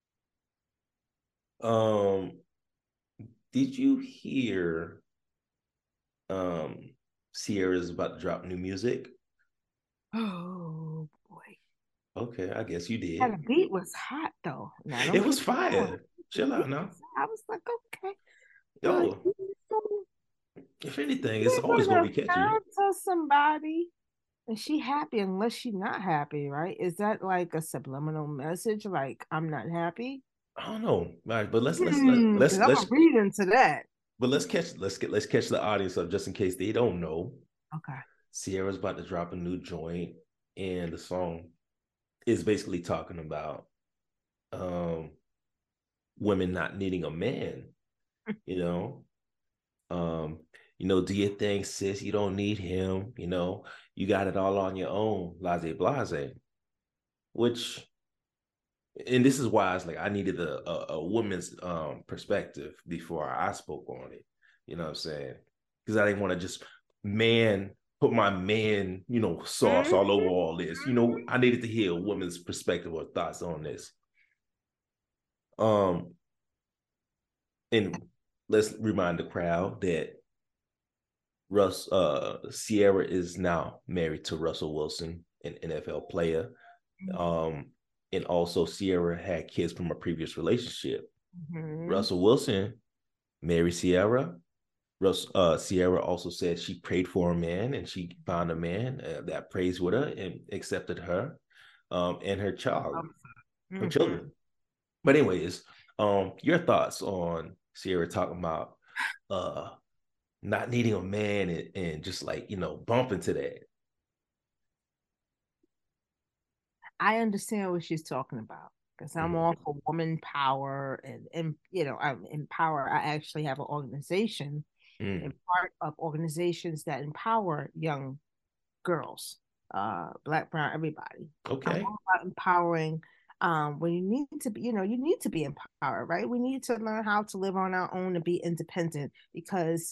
[SPEAKER 1] Did you hear Ciara's about to drop new music?
[SPEAKER 2] Oh boy.
[SPEAKER 1] Okay, I guess you did.
[SPEAKER 2] And the beat was hot though.
[SPEAKER 1] It was fire. Chill out now.
[SPEAKER 2] I was like, okay.
[SPEAKER 1] Yo, if anything, it's always gonna be catchy.
[SPEAKER 2] Tell somebody and she happy unless she not happy, right? Is that like a subliminal message? Like I'm not happy?
[SPEAKER 1] I don't know, right? But let's
[SPEAKER 2] read into that.
[SPEAKER 1] But let's catch the audience up just in case they don't know.
[SPEAKER 2] Okay.
[SPEAKER 1] Ciara's about to drop a new joint, and the song is basically talking about women not needing a man. Do your thing, sis. You don't need him. You got it all on your own. Blase. Which. And this is why it's like I needed a woman's perspective before I spoke on it. You know what I'm saying? Because I didn't want to just put my man, sauce all over all this. I needed to hear a woman's perspective or thoughts on this. And let's remind the crowd that Ciara is now married to Russell Wilson, an NFL player. And also Ciara had kids from a previous relationship. Russell Wilson married Ciara. Ciara also said she prayed for a man and she found a man that prays with her and accepted her and her child, her children. But anyways, your thoughts on Ciara talking about not needing a man and just like, bump into that.
[SPEAKER 2] I understand what she's talking about because I'm
[SPEAKER 1] Mm-hmm.
[SPEAKER 2] all for woman power and I'm empower. I actually have an organization and
[SPEAKER 1] Mm.
[SPEAKER 2] part of organizations that empower young girls, black, brown, everybody. I'm
[SPEAKER 1] Okay.
[SPEAKER 2] all about empowering. When you need to be, you need to be empowered, right? We need to learn how to live on our own and be independent because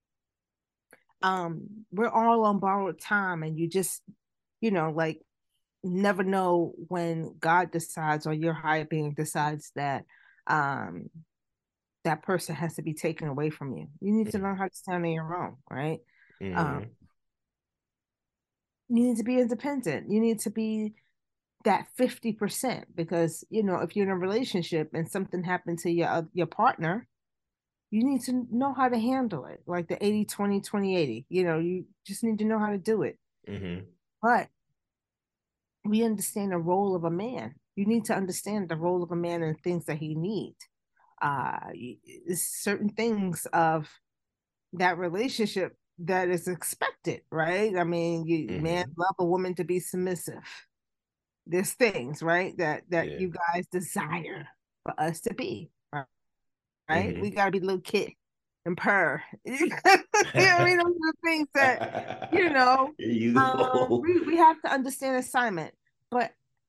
[SPEAKER 2] we're all on borrowed time and you just, like never know when God decides or your higher being decides that um that person has to be taken away from you. You need to learn how to stand on your own, right? Um,
[SPEAKER 1] Mm-hmm.
[SPEAKER 2] you need to be independent. You need to be that 50% because if you're in a relationship and something happened to your partner, you need to know how to handle it. Like the 80-20-20-80. You just need to know how to do it.
[SPEAKER 1] Mm-hmm.
[SPEAKER 2] But we understand the role of a man. You need to understand the role of a man and things that he needs. Certain things of that relationship that is expected, right? I mean, man
[SPEAKER 1] Mm-hmm.
[SPEAKER 2] love a woman to be submissive. There's things, right, that
[SPEAKER 1] Yeah.
[SPEAKER 2] you guys desire for us to be, right? Right? We
[SPEAKER 1] Mm-hmm.
[SPEAKER 2] gotta be little kid and purr. You know what I mean? Those are the things that, you know,
[SPEAKER 1] You.
[SPEAKER 2] we have to understand assignment. But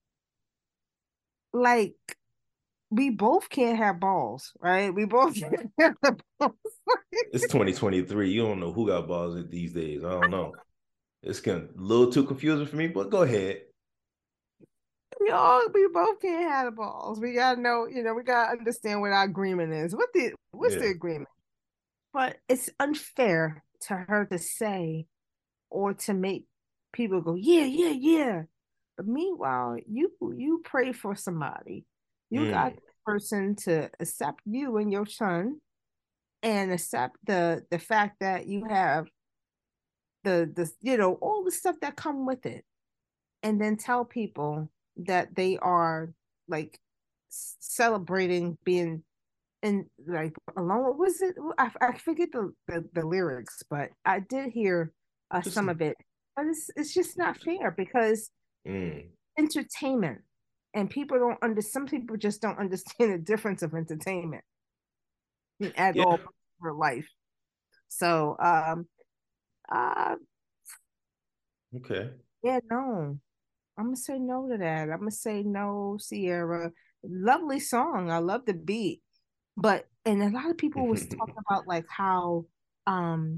[SPEAKER 2] like we both can't have balls, right? We both can't have the balls.
[SPEAKER 1] It's 2023. You don't know who got balls these days. I don't know. It's a little too confusing for me, but go ahead.
[SPEAKER 2] We both can't have the balls. We gotta know, we gotta understand what our agreement is. What's the
[SPEAKER 1] Yeah.
[SPEAKER 2] agreement? But it's unfair to her to say or to make people go, yeah, yeah, yeah. But meanwhile, you pray for somebody. You got
[SPEAKER 1] Mm.
[SPEAKER 2] the person to accept you and your son and accept the fact that you have the all the stuff that come with it. And then tell people that they are like celebrating being and like alone. What was it? I forget the lyrics, but I did hear
[SPEAKER 1] Just
[SPEAKER 2] some of it. But it's just not fair because
[SPEAKER 1] mm.
[SPEAKER 2] entertainment and people don't under some people just don't understand the difference of entertainment at
[SPEAKER 1] Yeah.
[SPEAKER 2] all for life. So uh
[SPEAKER 1] Okay.
[SPEAKER 2] yeah, no. I'm gonna say no to that. I'm gonna say no, Sierra. Lovely song. I love the beat. But and a lot of people was talking about like how um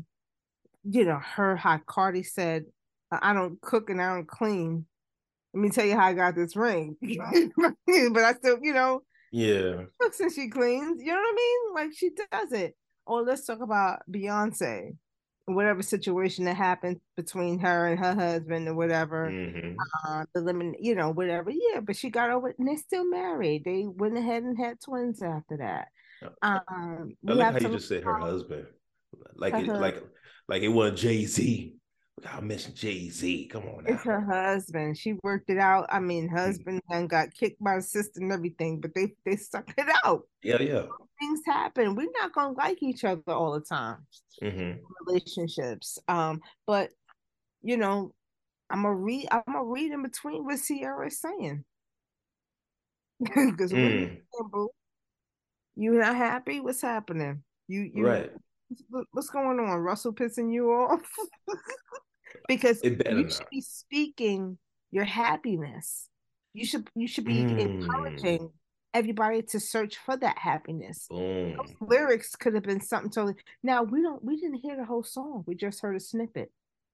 [SPEAKER 2] how Cardi said, I don't cook and I don't clean. Let me tell you how I got this ring. But I still,
[SPEAKER 1] Yeah.
[SPEAKER 2] cooks and she cleans. You know what I mean? Like she does it. Or let's talk about Beyonce. Whatever situation that happened between her and her husband or whatever,
[SPEAKER 1] Mm-hmm.
[SPEAKER 2] the lemon, whatever. Yeah, but she got over it and they're still married. They went ahead and had twins after that.
[SPEAKER 1] I
[SPEAKER 2] We
[SPEAKER 1] like
[SPEAKER 2] have
[SPEAKER 1] how you
[SPEAKER 2] to look
[SPEAKER 1] just said her husband. Like
[SPEAKER 2] at
[SPEAKER 1] it
[SPEAKER 2] her.
[SPEAKER 1] like it wasn't Jay-Z. I mentioned Jay-Z. Come on
[SPEAKER 2] It's
[SPEAKER 1] now.
[SPEAKER 2] her husband. She worked it out. I mean, husband and got kicked by the sister and everything, but they stuck it out.
[SPEAKER 1] Yeah, yeah.
[SPEAKER 2] Things happen. We're not gonna like each other all the time.
[SPEAKER 1] Mm-hmm.
[SPEAKER 2] Relationships. But you know, I'm gonna read in between what Sierra is saying. Because what are you
[SPEAKER 1] Mm.
[SPEAKER 2] saying, boo? You not happy? What's happening?
[SPEAKER 1] Right.
[SPEAKER 2] What's going on? Russell pissing you off? Because
[SPEAKER 1] It better
[SPEAKER 2] you should
[SPEAKER 1] not.
[SPEAKER 2] be speaking your happiness. You should be
[SPEAKER 1] Mm.
[SPEAKER 2] encouraging everybody to search for that happiness.
[SPEAKER 1] Boom.
[SPEAKER 2] Those lyrics could have been something totally. Now we didn't hear the whole song. We just heard a snippet.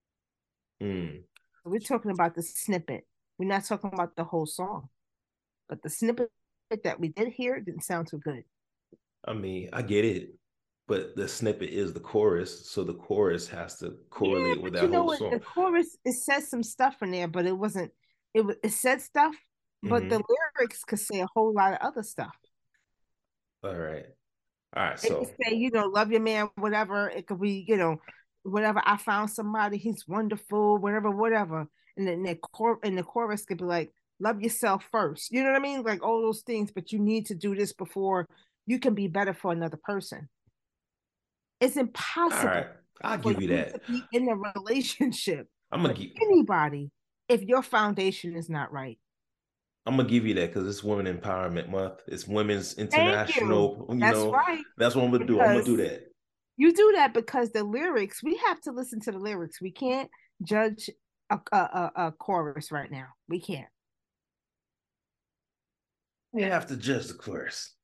[SPEAKER 1] Mm.
[SPEAKER 2] We're talking about the snippet. We're not talking about the whole song. But the snippet that we did hear didn't sound too good.
[SPEAKER 1] I mean, I get it, but the snippet is the chorus, so the chorus has to
[SPEAKER 2] Yeah,
[SPEAKER 1] correlate with
[SPEAKER 2] but
[SPEAKER 1] that
[SPEAKER 2] you know
[SPEAKER 1] whole
[SPEAKER 2] what?
[SPEAKER 1] song.
[SPEAKER 2] The chorus it says some stuff in there, but it wasn't. It said stuff, but the
[SPEAKER 1] Mm-hmm.
[SPEAKER 2] lyrics could say a whole lot of other stuff.
[SPEAKER 1] All right. All right.
[SPEAKER 2] It could
[SPEAKER 1] So,
[SPEAKER 2] say, love your man, whatever. It could be, whatever. I found somebody, he's wonderful, whatever, whatever. And then the chorus could be like, love yourself first. You know what I mean? Like all those things, but you need to do this before you can be better for another person. It's
[SPEAKER 1] all right.
[SPEAKER 2] impossible
[SPEAKER 1] I'll
[SPEAKER 2] for
[SPEAKER 1] give you
[SPEAKER 2] you to
[SPEAKER 1] that.
[SPEAKER 2] be in a relationship
[SPEAKER 1] I'm gonna
[SPEAKER 2] with
[SPEAKER 1] give.
[SPEAKER 2] anybody if your foundation is not right.
[SPEAKER 1] I'm gonna give you that because it's Women Empowerment Month. It's Women's
[SPEAKER 2] Thank you.
[SPEAKER 1] International. You
[SPEAKER 2] That's
[SPEAKER 1] know,
[SPEAKER 2] right.
[SPEAKER 1] that's what I'm gonna do. I'm gonna
[SPEAKER 2] Because
[SPEAKER 1] do that.
[SPEAKER 2] you do that because the lyrics, we have to listen to the lyrics. We can't judge a chorus right now. We can't.
[SPEAKER 1] You have to judge the chorus.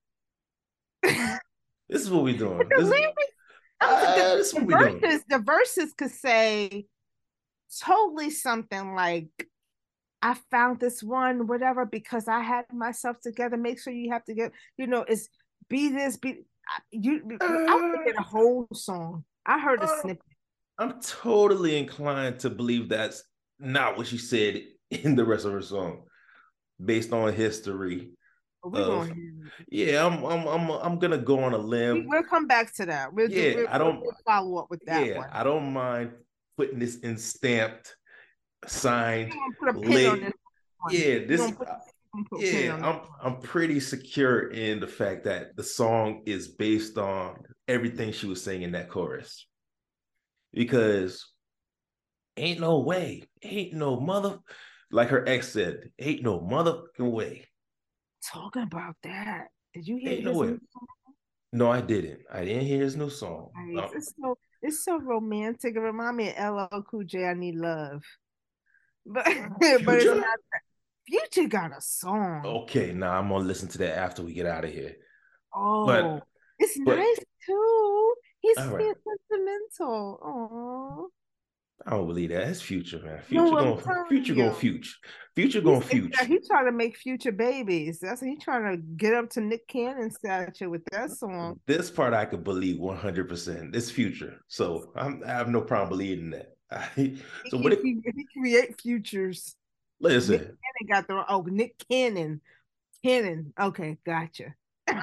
[SPEAKER 1] This is what we're
[SPEAKER 2] But
[SPEAKER 1] doing.
[SPEAKER 2] the lyrics,
[SPEAKER 1] This is what we're doing.
[SPEAKER 2] the verses could say totally something like, I found this one, whatever, because I had myself together. Make sure you have to get, it's be this, be you. I would get a whole song. I heard a snippet.
[SPEAKER 1] I'm totally inclined to believe that's not what she said in the rest of her song, based on history.
[SPEAKER 2] We're
[SPEAKER 1] Of
[SPEAKER 2] going.
[SPEAKER 1] Yeah, I'm gonna go on a limb.
[SPEAKER 2] We'll come back to that. We'll follow up with that one.
[SPEAKER 1] I don't mind putting this in stamped, signed,
[SPEAKER 2] Put a pin on
[SPEAKER 1] lit.
[SPEAKER 2] this one.
[SPEAKER 1] Yeah, this.
[SPEAKER 2] Yeah,
[SPEAKER 1] I'm pretty secure in the fact that the song is based on everything she was saying in that chorus. Because ain't no way, ain't no mother, like her ex said, ain't no motherfucking way.
[SPEAKER 2] Talking about that, did you hear
[SPEAKER 1] Ain't no
[SPEAKER 2] his
[SPEAKER 1] way.
[SPEAKER 2] new song?
[SPEAKER 1] No, I didn't. I didn't hear his new song.
[SPEAKER 2] Nice. It's so romantic. It reminds me of LL Cool J. I Need Love, but but it's
[SPEAKER 1] Future?
[SPEAKER 2] not that. Future got a song.
[SPEAKER 1] Okay, now I'm gonna listen to that after we get out of here.
[SPEAKER 2] Oh,
[SPEAKER 1] But
[SPEAKER 2] it's
[SPEAKER 1] but
[SPEAKER 2] nice too. He's
[SPEAKER 1] all right.
[SPEAKER 2] being sentimental. Oh,
[SPEAKER 1] I don't believe that. It's Future, man.
[SPEAKER 2] no, I'm telling
[SPEAKER 1] Future going
[SPEAKER 2] you.
[SPEAKER 1] future. Future going future.
[SPEAKER 2] He's trying to make Future babies. That's he's trying to get up to Nick Cannon stature with that song.
[SPEAKER 1] This part I could believe 100%. It's Future, so I have no problem believing that. So what?
[SPEAKER 2] He create futures.
[SPEAKER 1] Listen,
[SPEAKER 2] Nick Cannon got the Nick Cannon. Cannon. Okay, gotcha.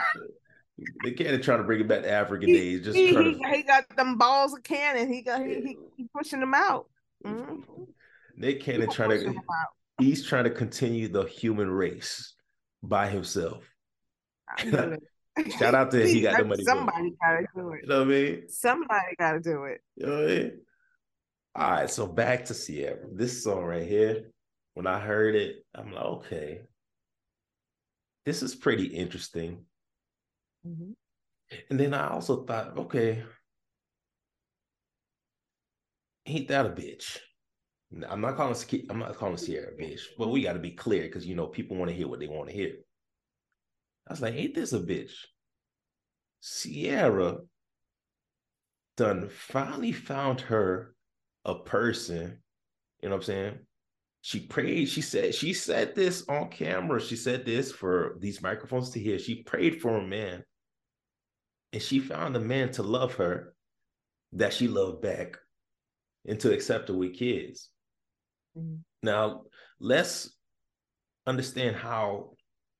[SPEAKER 1] they can't try to bring it back to African days. Just try to.
[SPEAKER 2] He got them balls of cannon. He pushing them out. Mm-hmm.
[SPEAKER 1] Nick Cannon trying to. He's trying to continue the human race by himself.
[SPEAKER 2] I know that.
[SPEAKER 1] Shout out to him. He got the money.
[SPEAKER 2] Somebody gotta do it.
[SPEAKER 1] You know what I mean?
[SPEAKER 2] Somebody gotta do it.
[SPEAKER 1] You know what I mean? All right, so back to Ciara. This song right here, when I heard it, I'm like, okay, this is pretty interesting. Mm-hmm. And then I also thought, okay, ain't that a bitch? I'm not calling Ciara a bitch, but we got to be clear because people want to hear what they want to hear. I was like, ain't this a bitch? Ciara done finally found her a person, you know what I'm saying? She prayed, she said this on camera. She said this for these microphones to hear. She prayed for a man. And she found a man to love her, that she loved back, and to accept her with kids. Mm-hmm. Now, let's understand how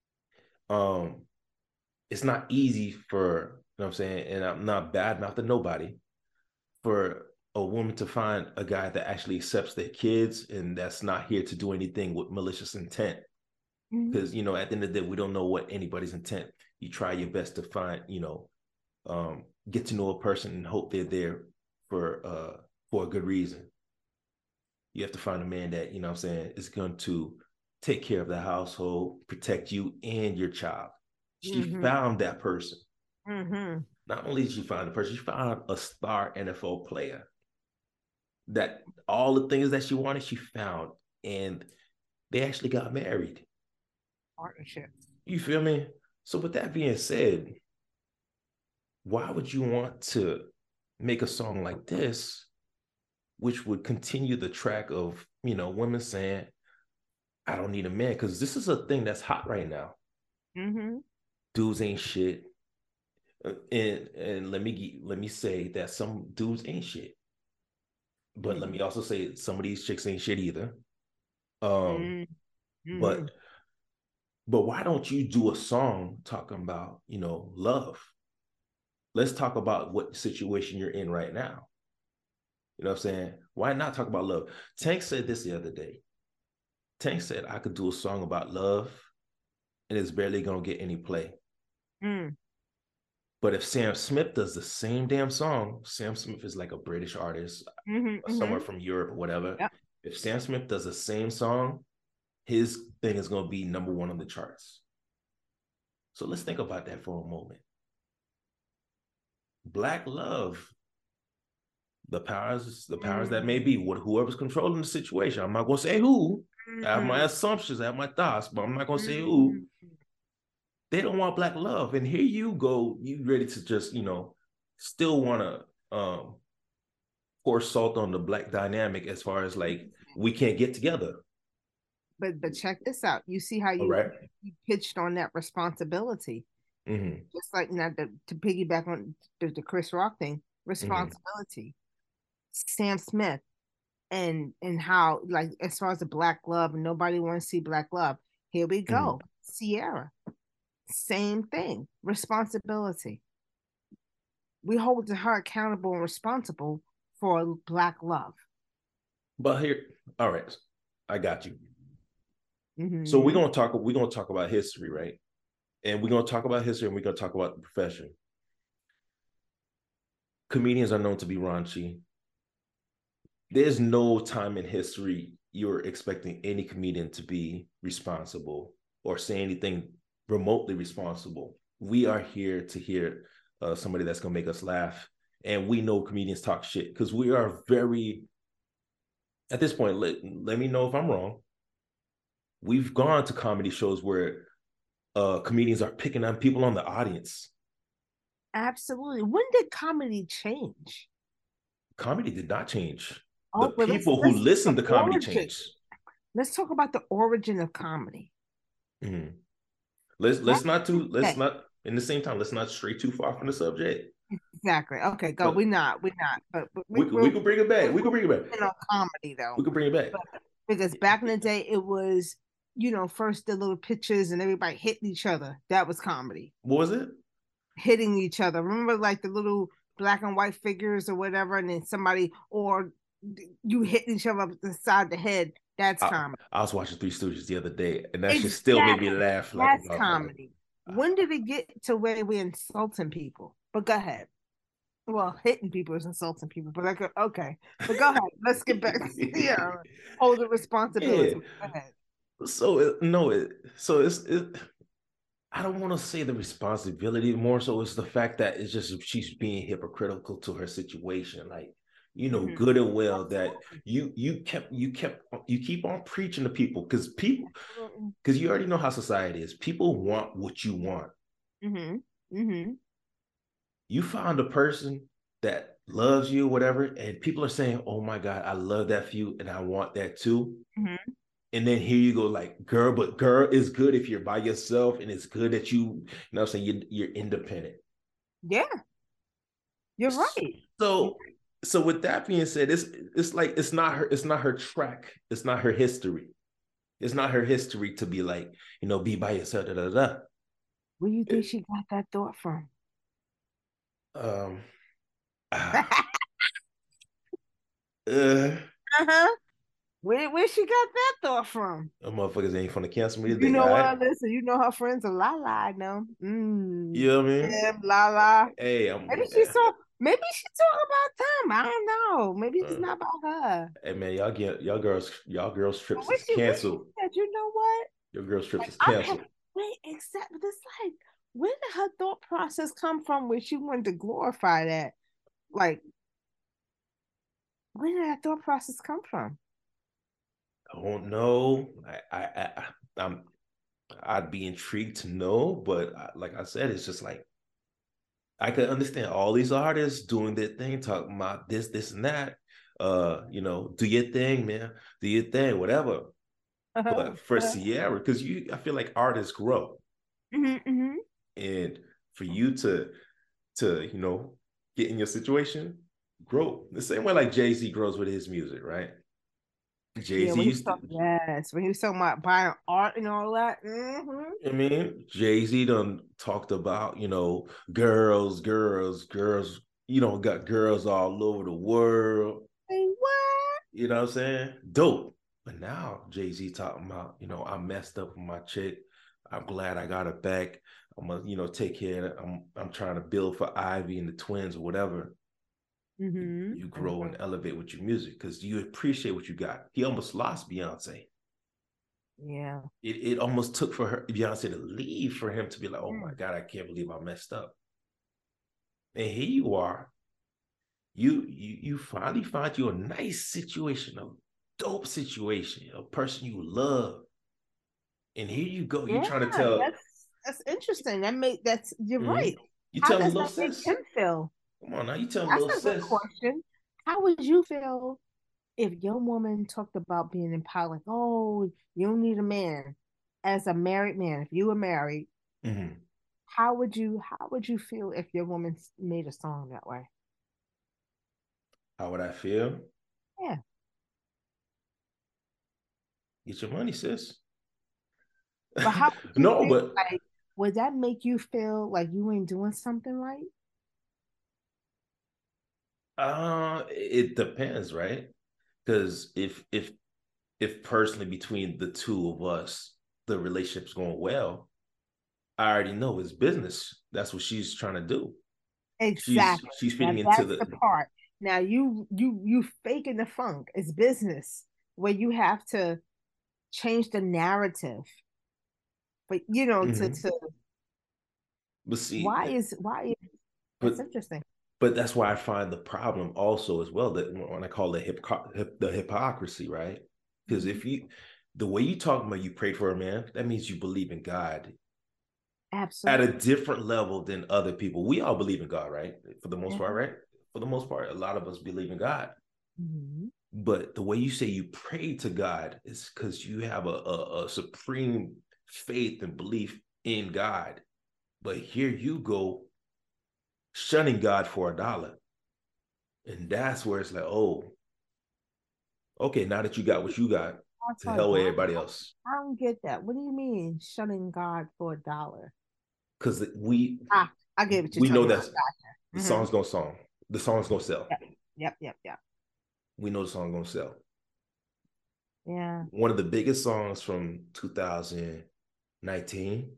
[SPEAKER 1] it's not easy for, you know what I'm saying, and I'm not bad mouth to nobody, for a woman to find a guy that actually accepts their kids and that's not here to do anything with malicious intent. Because, mm-hmm. At the end of the day, we don't know what anybody's intent. You try your best to find, get to know a person and hope they're there for a good reason. You have to find a man that, you know what I'm saying, is going to take care of the household, protect you and your child. She mm-hmm. found that person. Mm-hmm. Not only did she find the person, she found a star NFL player. That all the things that she wanted, she found. And they actually got married.
[SPEAKER 2] Partnership.
[SPEAKER 1] You feel me? So with that being said, why would you want to make a song like this, which would continue the track of, women saying, I don't need a man? Because this is a thing that's hot right now. Mm-hmm. Dudes ain't shit. And let me say that some dudes ain't shit. But mm-hmm. let me also say some of these chicks ain't shit either. Mm-hmm. But why don't you do a song talking about, love? Let's talk about what situation you're in right now. You know what I'm saying? Why not talk about love? Tank said this the other day. Tank said I could do a song about love and it's barely going to get any play. Mm. But if Sam Smith does the same damn song, Sam Smith is like a British artist, mm-hmm, somewhere from Europe or whatever. Yep. If Sam Smith does the same song his thing is going to be number one on the charts. So let's think about that for a moment. Black love, the powers that may be, whoever's controlling the situation. I'm not going to say who. I have my assumptions, I have my thoughts, but I'm not going to say who. They don't want Black love. And here you go, you ready to just, still want to pour salt on the Black dynamic as far as like, we can't get together.
[SPEAKER 2] But check this out. You see how you pitched on that responsibility.
[SPEAKER 1] Mm-hmm.
[SPEAKER 2] Just like now to piggyback on the Chris Rock thing, responsibility. Sam Smith and how, like, as far as the Black love, and nobody wants to see Black love. Here we go. Ciara. Same thing. Responsibility. We hold her accountable and responsible for Black love.
[SPEAKER 1] But here, all right, I got you. So we're gonna talk about history, right? And we're gonna talk about history, and we're gonna talk about the profession. Comedians are known to be raunchy. There's no time in history you're expecting any comedian to be responsible or say anything remotely responsible. We are here to hear somebody that's gonna make us laugh, and we know comedians talk shit because we are very. At this point, let me know if I'm wrong. We've gone to comedy shows where comedians are picking on people on the audience.
[SPEAKER 2] Absolutely. When did comedy change?
[SPEAKER 1] Comedy did not change. The people who listen to comedy changed.
[SPEAKER 2] Let's talk about the origin of comedy.
[SPEAKER 1] Mm-hmm. Let's not in the same time. Let's not stray too far from the subject.
[SPEAKER 2] Exactly. Okay, go. We're not. But
[SPEAKER 1] we could bring it back. We could bring it back.
[SPEAKER 2] On comedy though.
[SPEAKER 1] We could bring it back.
[SPEAKER 2] Because back in the day, it was, first the little pictures and everybody hitting each other. That was comedy.
[SPEAKER 1] What was it?
[SPEAKER 2] Hitting each other. Remember, like the little black and white figures or whatever, and then somebody, or you hitting each other up the side of the head. That's comedy.
[SPEAKER 1] I was watching Three Stooges the other day, and that just still made me laugh.
[SPEAKER 2] That's comedy. When did it get to where we're insulting people? But go ahead. Well, hitting people is insulting people, but okay. But go ahead. Let's get back to hold the responsibility. Yeah. Go ahead.
[SPEAKER 1] So it's I don't want to say the responsibility, more so it's the fact that it's just she's being hypocritical to her situation. Like, good and well that you keep on preaching to people because you already know how society is. People want what you want. You found a person that loves you, whatever, and people are saying, "Oh my God, I love that for you, and I want that too." And then here you go, like, girl is good if you're by yourself, and it's good that you know what I'm saying, you're independent.
[SPEAKER 2] Yeah, you're right.
[SPEAKER 1] So with that being said, it's like it's not her track, it's not her history. It's not her history to be like, be by yourself.
[SPEAKER 2] Where do you think she got that thought from? Where she got that thought from?
[SPEAKER 1] The motherfuckers ain't from the cancel me today.
[SPEAKER 2] You know what? Listen, her friends are La now.
[SPEAKER 1] You know what I mean?
[SPEAKER 2] Yeah, La.
[SPEAKER 1] Hey,
[SPEAKER 2] maybe she talk about them. I don't know. Maybe it's not about her.
[SPEAKER 1] Hey man, y'all girls trips is canceled.
[SPEAKER 2] You know what?
[SPEAKER 1] Your girls trips is canceled.
[SPEAKER 2] Wait, except it's like, where did her thought process come from where she wanted to glorify that? Like, where did that thought process come from?
[SPEAKER 1] I don't know. I'd be intrigued to know, but like I said, it's just like I could understand all these artists doing their thing, talking about this and that. Do your thing, man. Do your thing, whatever. But for Ciara, because I feel like artists grow, and for you to get in your situation, grow the same way like Jay-Z grows with his music, right? Jay-Z
[SPEAKER 2] when he was talking about buying art and all that.
[SPEAKER 1] I mean, Jay-Z done talked about, girls, got girls all over the world.
[SPEAKER 2] Hey, what?
[SPEAKER 1] You know what I'm saying? Dope. But now Jay-Z talking about, I messed up with my chick. I'm glad I got her back. I'm gonna, take care of it. I'm trying to build for Ivy and the twins or whatever. You grow and elevate with your music because you appreciate what you got. He almost lost Beyonce.
[SPEAKER 2] Yeah.
[SPEAKER 1] It almost took for her Beyonce to leave for him to be like, oh my
[SPEAKER 2] Mm.
[SPEAKER 1] God, I can't believe I messed up. And here you are. You finally find you a nice situation, a dope situation, a person you love. And here you go. You
[SPEAKER 2] Yeah,
[SPEAKER 1] trying to tell
[SPEAKER 2] that's interesting. You're
[SPEAKER 1] mm-hmm.
[SPEAKER 2] right.
[SPEAKER 1] You
[SPEAKER 2] How
[SPEAKER 1] telling
[SPEAKER 2] does
[SPEAKER 1] little
[SPEAKER 2] that make
[SPEAKER 1] sis.
[SPEAKER 2] him feel?
[SPEAKER 1] Come on now, you telling
[SPEAKER 2] That's
[SPEAKER 1] little
[SPEAKER 2] a good
[SPEAKER 1] sis.
[SPEAKER 2] question. How would you feel if your woman talked about being in power? Like, oh, you don't need a man. As a married man, if you were married,
[SPEAKER 1] Mm-hmm.
[SPEAKER 2] how would you feel if your woman made a song that way?
[SPEAKER 1] How would I feel?
[SPEAKER 2] Yeah.
[SPEAKER 1] Get your money, sis.
[SPEAKER 2] But how would you
[SPEAKER 1] No,
[SPEAKER 2] feel
[SPEAKER 1] but
[SPEAKER 2] like would that make you feel like you ain't doing something right?
[SPEAKER 1] it depends, right? Because if personally between the two of us, the relationship's going well, I already know it's business. That's what she's trying to do.
[SPEAKER 2] Exactly.
[SPEAKER 1] She's
[SPEAKER 2] Now
[SPEAKER 1] feeding into
[SPEAKER 2] that's the
[SPEAKER 1] the
[SPEAKER 2] part. Now you faking the funk. It's business where you have to change the narrative. But
[SPEAKER 1] mm-hmm.
[SPEAKER 2] to
[SPEAKER 1] But see,
[SPEAKER 2] why is
[SPEAKER 1] but
[SPEAKER 2] that's interesting.
[SPEAKER 1] but that's why I find the problem also as well that when I call it the hypocrisy, right? Because
[SPEAKER 2] Mhm.
[SPEAKER 1] if you the way you talk about you prayed for a man, that means you believe in God at a
[SPEAKER 2] Absolutely.
[SPEAKER 1] different level than other people. We all believe in God, right? For the most part,
[SPEAKER 2] Mhm.
[SPEAKER 1] right? For the most part, a lot of us believe in God.
[SPEAKER 2] Mhm.
[SPEAKER 1] But the way you say you pray to God is because you have a supreme faith and belief in God. But here you go shunning God for $1. And that's where it's like, oh, okay, now that you got what you got,
[SPEAKER 2] God
[SPEAKER 1] to
[SPEAKER 2] for a
[SPEAKER 1] hell with
[SPEAKER 2] dollar?
[SPEAKER 1] everybody else.
[SPEAKER 2] I don't get that. What do you mean shutting God for a dollar?
[SPEAKER 1] Because we
[SPEAKER 2] Ah, I get what you're
[SPEAKER 1] we know
[SPEAKER 2] talking about.
[SPEAKER 1] that the
[SPEAKER 2] Gotcha.
[SPEAKER 1] song's gonna song. The song's gonna sell.
[SPEAKER 2] Yep. Yep. Yep. Yep.
[SPEAKER 1] We know the song's gonna sell.
[SPEAKER 2] Yeah.
[SPEAKER 1] One of the biggest songs from 2019,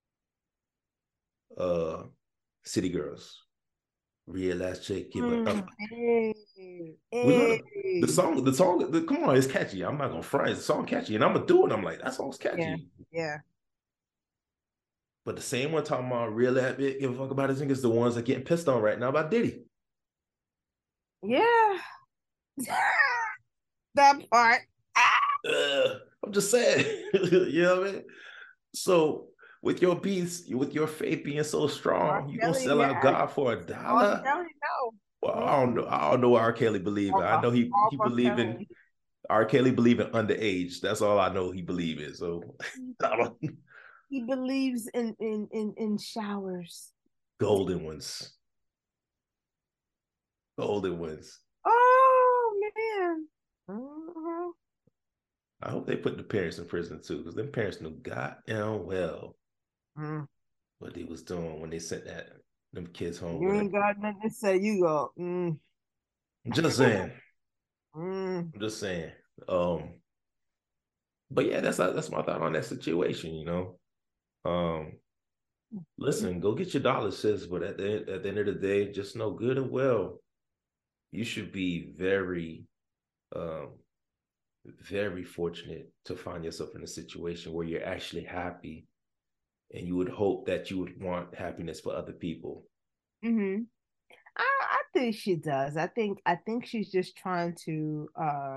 [SPEAKER 1] uh, City Girls. Real ass chick, give it up.
[SPEAKER 2] Hey,
[SPEAKER 1] We love it. The
[SPEAKER 2] hey.
[SPEAKER 1] song, the song, the, come on, it's catchy. I'm not gonna front. The song catchy, and I'm gonna do it. I'm like, that song's
[SPEAKER 2] Yeah.
[SPEAKER 1] catchy.
[SPEAKER 2] Yeah.
[SPEAKER 1] But the same one talking about real ass bitch, give a fuck about his niggas, the ones that getting pissed on right now about Diddy.
[SPEAKER 2] Yeah. That part. Ah,
[SPEAKER 1] I'm just saying, you know what I mean? So with your beats, with your faith being so
[SPEAKER 2] R.
[SPEAKER 1] strong, you gonna
[SPEAKER 2] Kelly,
[SPEAKER 1] sell out
[SPEAKER 2] yeah.
[SPEAKER 1] God for
[SPEAKER 2] R.
[SPEAKER 1] $1?
[SPEAKER 2] Kelly, no.
[SPEAKER 1] Well, I don't
[SPEAKER 2] Mm-mm.
[SPEAKER 1] know. I don't know what R. Kelly believe. I know he
[SPEAKER 2] R.
[SPEAKER 1] believe in
[SPEAKER 2] Kelly.
[SPEAKER 1] R. Kelly believe in underage. That's all I know he believe in. So I don't
[SPEAKER 2] He believes in showers.
[SPEAKER 1] golden ones. Golden ones.
[SPEAKER 2] Oh man. Mhm.
[SPEAKER 1] I hope they put the parents in prison too, because them parents knew goddamn well
[SPEAKER 2] Mm.
[SPEAKER 1] what they was doing when they sent them kids home
[SPEAKER 2] You
[SPEAKER 1] with
[SPEAKER 2] ain't
[SPEAKER 1] her.
[SPEAKER 2] got nothing to say. You go. Mm.
[SPEAKER 1] I'm just saying.
[SPEAKER 2] Mm.
[SPEAKER 1] I'm just saying. Um, but yeah, that's my thought on that situation. Um, listen, go get your dollar, sis. But at the end of the day, just know good and well, you should be um, very fortunate to find yourself in a situation where you're actually happy, and you would hope that you would want happiness for other people.
[SPEAKER 2] Hmm. I think she does. I think she's just trying to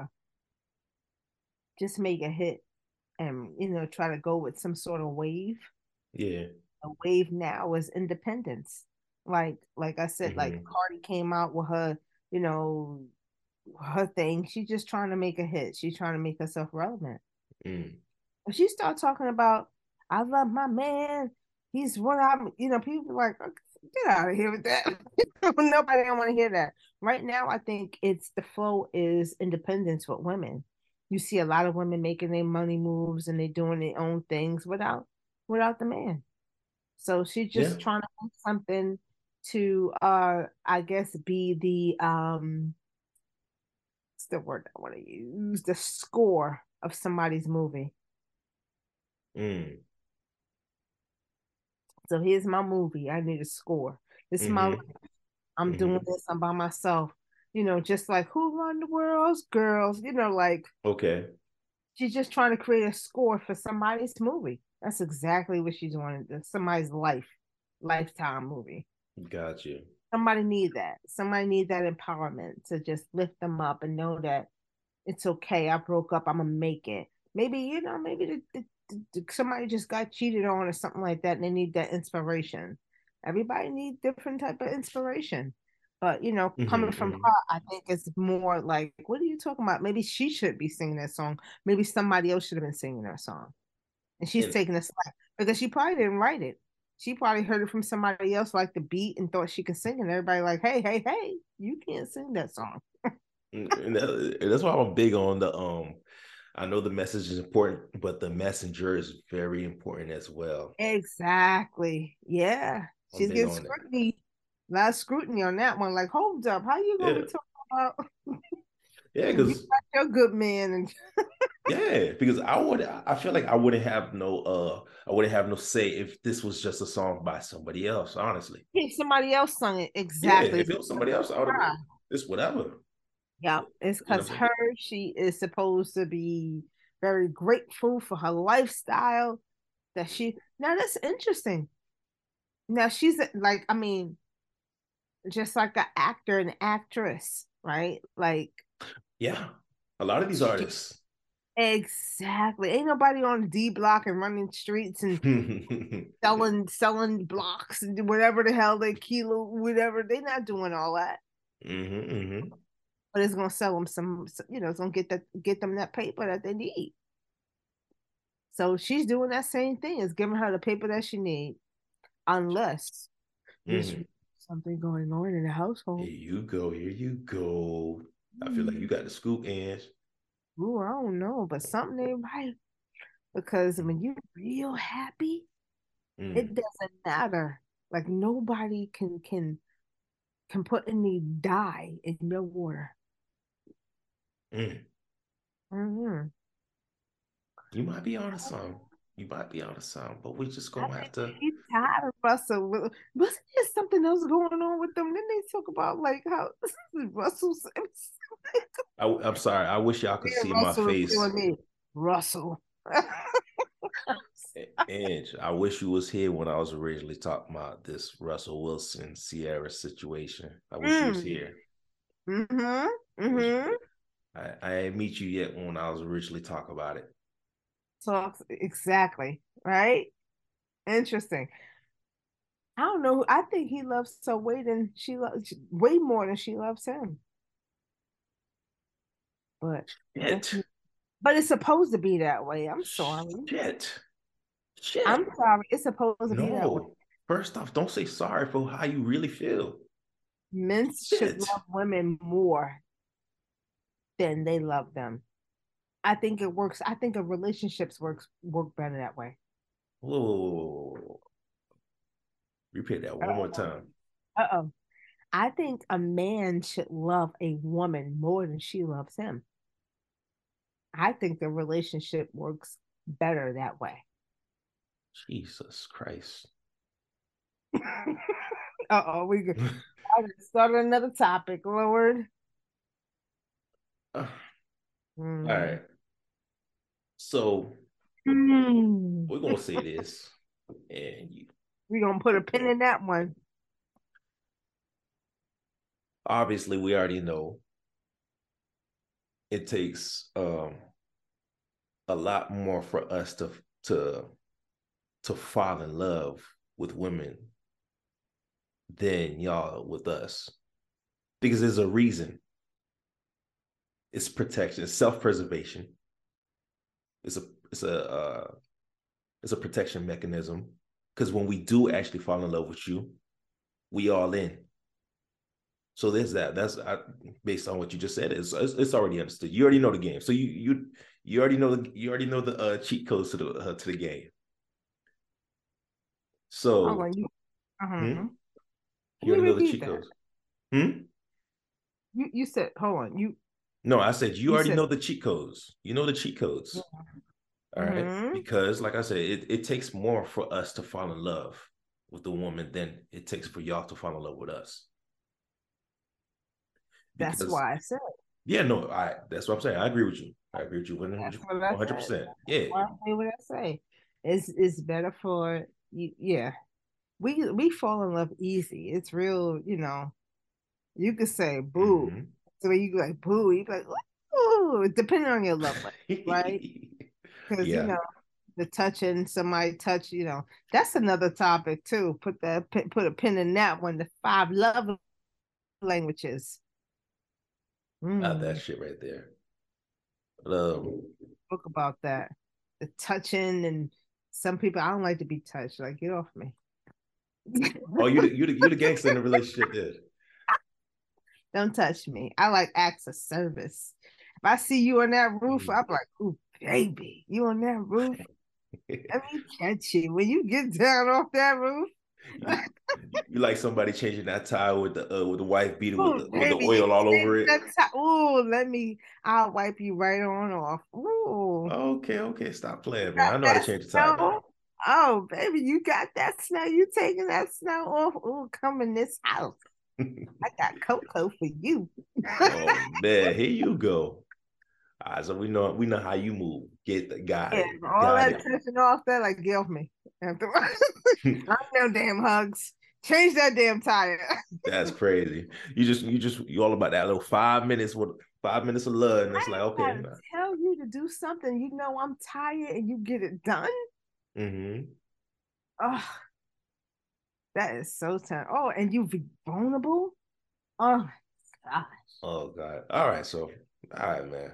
[SPEAKER 2] just make a hit and try to go with some sort of wave.
[SPEAKER 1] Yeah.
[SPEAKER 2] A wave now is independence. Like I said, like
[SPEAKER 1] Mm-hmm.
[SPEAKER 2] Cardi came out with her, you know, her thing. She's just trying to make a hit. She's trying to make herself relevant.
[SPEAKER 1] Mm.
[SPEAKER 2] If she start talking about, I love my man. He's what I'm, people like, "Oh, get out of here with that." Nobody don't want to hear that. Right now, I think it's the flow is independence with women. You see a lot of women making their money moves and they doing their own things without the man. So she's
[SPEAKER 1] Yeah.
[SPEAKER 2] just trying to do something to I guess be what's the word I want to use? The score of somebody's movie.
[SPEAKER 1] Mm.
[SPEAKER 2] So here's my movie. I need a score. This is my
[SPEAKER 1] Mm-hmm.
[SPEAKER 2] I'm doing
[SPEAKER 1] Mm-hmm.
[SPEAKER 2] this. I'm by myself. Just like who run the world's girls. Like
[SPEAKER 1] Okay.
[SPEAKER 2] She's just trying to create a score for somebody's movie. That's exactly what she's doing. Somebody's lifetime movie.
[SPEAKER 1] Got you.
[SPEAKER 2] Somebody need that. Somebody need that empowerment to just lift them up and know that it's okay. I broke up. I'm gonna make it. Maybe maybe somebody just got cheated on or something like that, and they need that inspiration. Everybody needs different type of inspiration, but coming from her, I think it's more like, what are you talking about? Maybe she should be singing that song. Maybe somebody else should have been singing that song, and she's taking a slack because she probably didn't write it. She probably heard it from somebody else, like the beat, and thought she could sing, and everybody like, hey, hey, hey, you can't sing that song.
[SPEAKER 1] And that's why I'm big on the I know the message is important, but the messenger is very important as well.
[SPEAKER 2] Exactly. Yeah.
[SPEAKER 1] I'm
[SPEAKER 2] She's
[SPEAKER 1] big
[SPEAKER 2] getting
[SPEAKER 1] on that.
[SPEAKER 2] scrutiny. A lot of scrutiny on that one. Like, hold up, how you gonna
[SPEAKER 1] Yeah,
[SPEAKER 2] be talking about
[SPEAKER 1] yeah,
[SPEAKER 2] you
[SPEAKER 1] because
[SPEAKER 2] got your good man and
[SPEAKER 1] yeah, because I feel like I wouldn't have no say if this was just a song by somebody else, honestly.
[SPEAKER 2] if somebody else sung it
[SPEAKER 1] Yeah,
[SPEAKER 2] exactly.
[SPEAKER 1] if it was somebody else, I would have been it's whatever.
[SPEAKER 2] Yeah, it's
[SPEAKER 1] You know
[SPEAKER 2] because
[SPEAKER 1] what I'm saying?
[SPEAKER 2] she is supposed to be very grateful for her lifestyle. That she now that's interesting. Now she's like, I mean, just like an actor and actress, right? Like
[SPEAKER 1] Yeah. A lot of these
[SPEAKER 2] she
[SPEAKER 1] artists.
[SPEAKER 2] exactly. Ain't nobody on the D block and running streets and selling blocks and whatever the hell they kilo, whatever. They're not doing all that. But it's gonna sell them some, it's gonna get them that paper that they need. So she's doing that same thing, is giving her the paper that she needs, unless there's something going on in the household.
[SPEAKER 1] Here you go. Here you go. I feel like you got the scoop, Ange.
[SPEAKER 2] Ooh, I don't know, but something ain't right. Because when you're real happy, it
[SPEAKER 1] Mm,
[SPEAKER 2] doesn't matter. Like nobody can put any dye in your water.
[SPEAKER 1] mm.
[SPEAKER 2] Mm-hmm.
[SPEAKER 1] You might be on to something. You might be on to something, but we're just
[SPEAKER 2] I
[SPEAKER 1] gonna have
[SPEAKER 2] think
[SPEAKER 1] to.
[SPEAKER 2] she's tired of Russell. Wasn't there something else going on with them? Didn't they talk about like how Russell Simmons?
[SPEAKER 1] I'm sorry. I wish y'all could
[SPEAKER 2] Yeah,
[SPEAKER 1] see my
[SPEAKER 2] Russell is
[SPEAKER 1] face.
[SPEAKER 2] killing me. Russell.
[SPEAKER 1] Ange, I wish you was here when I was originally talking about this Russell Wilson Sierra situation. I wish you was
[SPEAKER 2] Mm.
[SPEAKER 1] here.
[SPEAKER 2] Mm-hmm.
[SPEAKER 1] I wish
[SPEAKER 2] Mm-hmm.
[SPEAKER 1] I didn't meet you yet when I was originally talking about it.
[SPEAKER 2] Talks exactly. Right? Interesting. I don't know. I think he loves her way than she loves way more than she loves him. But that's
[SPEAKER 1] Shit.
[SPEAKER 2] but it's supposed to be that way. I'm sorry.
[SPEAKER 1] Shit.
[SPEAKER 2] I'm
[SPEAKER 1] Shit.
[SPEAKER 2] sorry. It's supposed to be that way.
[SPEAKER 1] No. First off, don't say sorry for how you really feel.
[SPEAKER 2] Men should
[SPEAKER 1] Shit.
[SPEAKER 2] love women more than they love them. I think it works. I think a relationships work better that way.
[SPEAKER 1] Whoa. Repeat that one more time.
[SPEAKER 2] Uh-oh. I think a man should love a woman more than she loves him. I think the relationship works better that way.
[SPEAKER 1] Jesus Christ.
[SPEAKER 2] Uh-oh, I just started another topic, Lord.
[SPEAKER 1] All
[SPEAKER 2] Mm.
[SPEAKER 1] right. So
[SPEAKER 2] Mm.
[SPEAKER 1] we're gonna say this, and you,
[SPEAKER 2] We're gonna put a pin in that one.
[SPEAKER 1] obviously we already know it takes a lot more for us to to fall in love with women than y'all with us, because there's a reason. It's protection, it's self-preservation. It's a it's a it's a protection mechanism. Because when we do actually fall in love with you, we all in. So there's that. Based on what you just said. It's already understood. You already know the game. So you already know the cheat codes to the game.
[SPEAKER 2] Hold
[SPEAKER 1] So
[SPEAKER 2] on,
[SPEAKER 1] hmm?
[SPEAKER 2] Let
[SPEAKER 1] You
[SPEAKER 2] me
[SPEAKER 1] already know the
[SPEAKER 2] repeat
[SPEAKER 1] cheat
[SPEAKER 2] that.
[SPEAKER 1] codes. Hmm?
[SPEAKER 2] You said, hold on,
[SPEAKER 1] No, I said you
[SPEAKER 2] you
[SPEAKER 1] already
[SPEAKER 2] said,
[SPEAKER 1] know the cheat codes. You know the cheat codes. All right.
[SPEAKER 2] mm-hmm.
[SPEAKER 1] Because like I said, it takes more for us to fall in love with the woman than it takes for y'all to fall in love with us.
[SPEAKER 2] That's
[SPEAKER 1] Because
[SPEAKER 2] why I said.
[SPEAKER 1] Yeah, no, that's what I'm saying. I agree with you. I agree with you 100%. Yeah.
[SPEAKER 2] What I say? It's better for you. Yeah, we fall in love easy. It's real, You could say boo.
[SPEAKER 1] Mm-hmm.
[SPEAKER 2] So you go like boo, you like ooh, depending on your love language, right? Because
[SPEAKER 1] Yeah.
[SPEAKER 2] the touching, somebody touch, that's another topic too. Put a pin in that one. The 5 love languages.
[SPEAKER 1] That shit right there.
[SPEAKER 2] Book about that. The touching and some people I don't like to be touched. Like get off me.
[SPEAKER 1] Oh, you the gangster in the relationship there.
[SPEAKER 2] Don't touch me. I like acts of service. If I see you on that roof, I'm like, ooh, baby, you on that roof? Let me catch you. When you get down off that roof.
[SPEAKER 1] You like somebody changing that tile with the wife beater with the
[SPEAKER 2] baby,
[SPEAKER 1] oil all over it.
[SPEAKER 2] I'll wipe you right on off. Ooh.
[SPEAKER 1] Okay. Stop playing, man. I know how to change the tile now.
[SPEAKER 2] Oh, baby, you got that snow. You taking that snow off. Ooh, come in this house. I got cocoa for you.
[SPEAKER 1] Oh man, here you go. All right, so we know how you move. Got it.
[SPEAKER 2] All that touching off there, like get off me. I no damn hugs. Change that damn tire.
[SPEAKER 1] That's crazy. You all about that little 5 minutes with 5 minutes of love, and it's like okay.
[SPEAKER 2] Tell you to do something. I'm tired, and you get it done.
[SPEAKER 1] Mm-hmm.
[SPEAKER 2] Oh, that is so tough. Oh, and you be vulnerable. Oh my gosh.
[SPEAKER 1] Oh God. All right, man.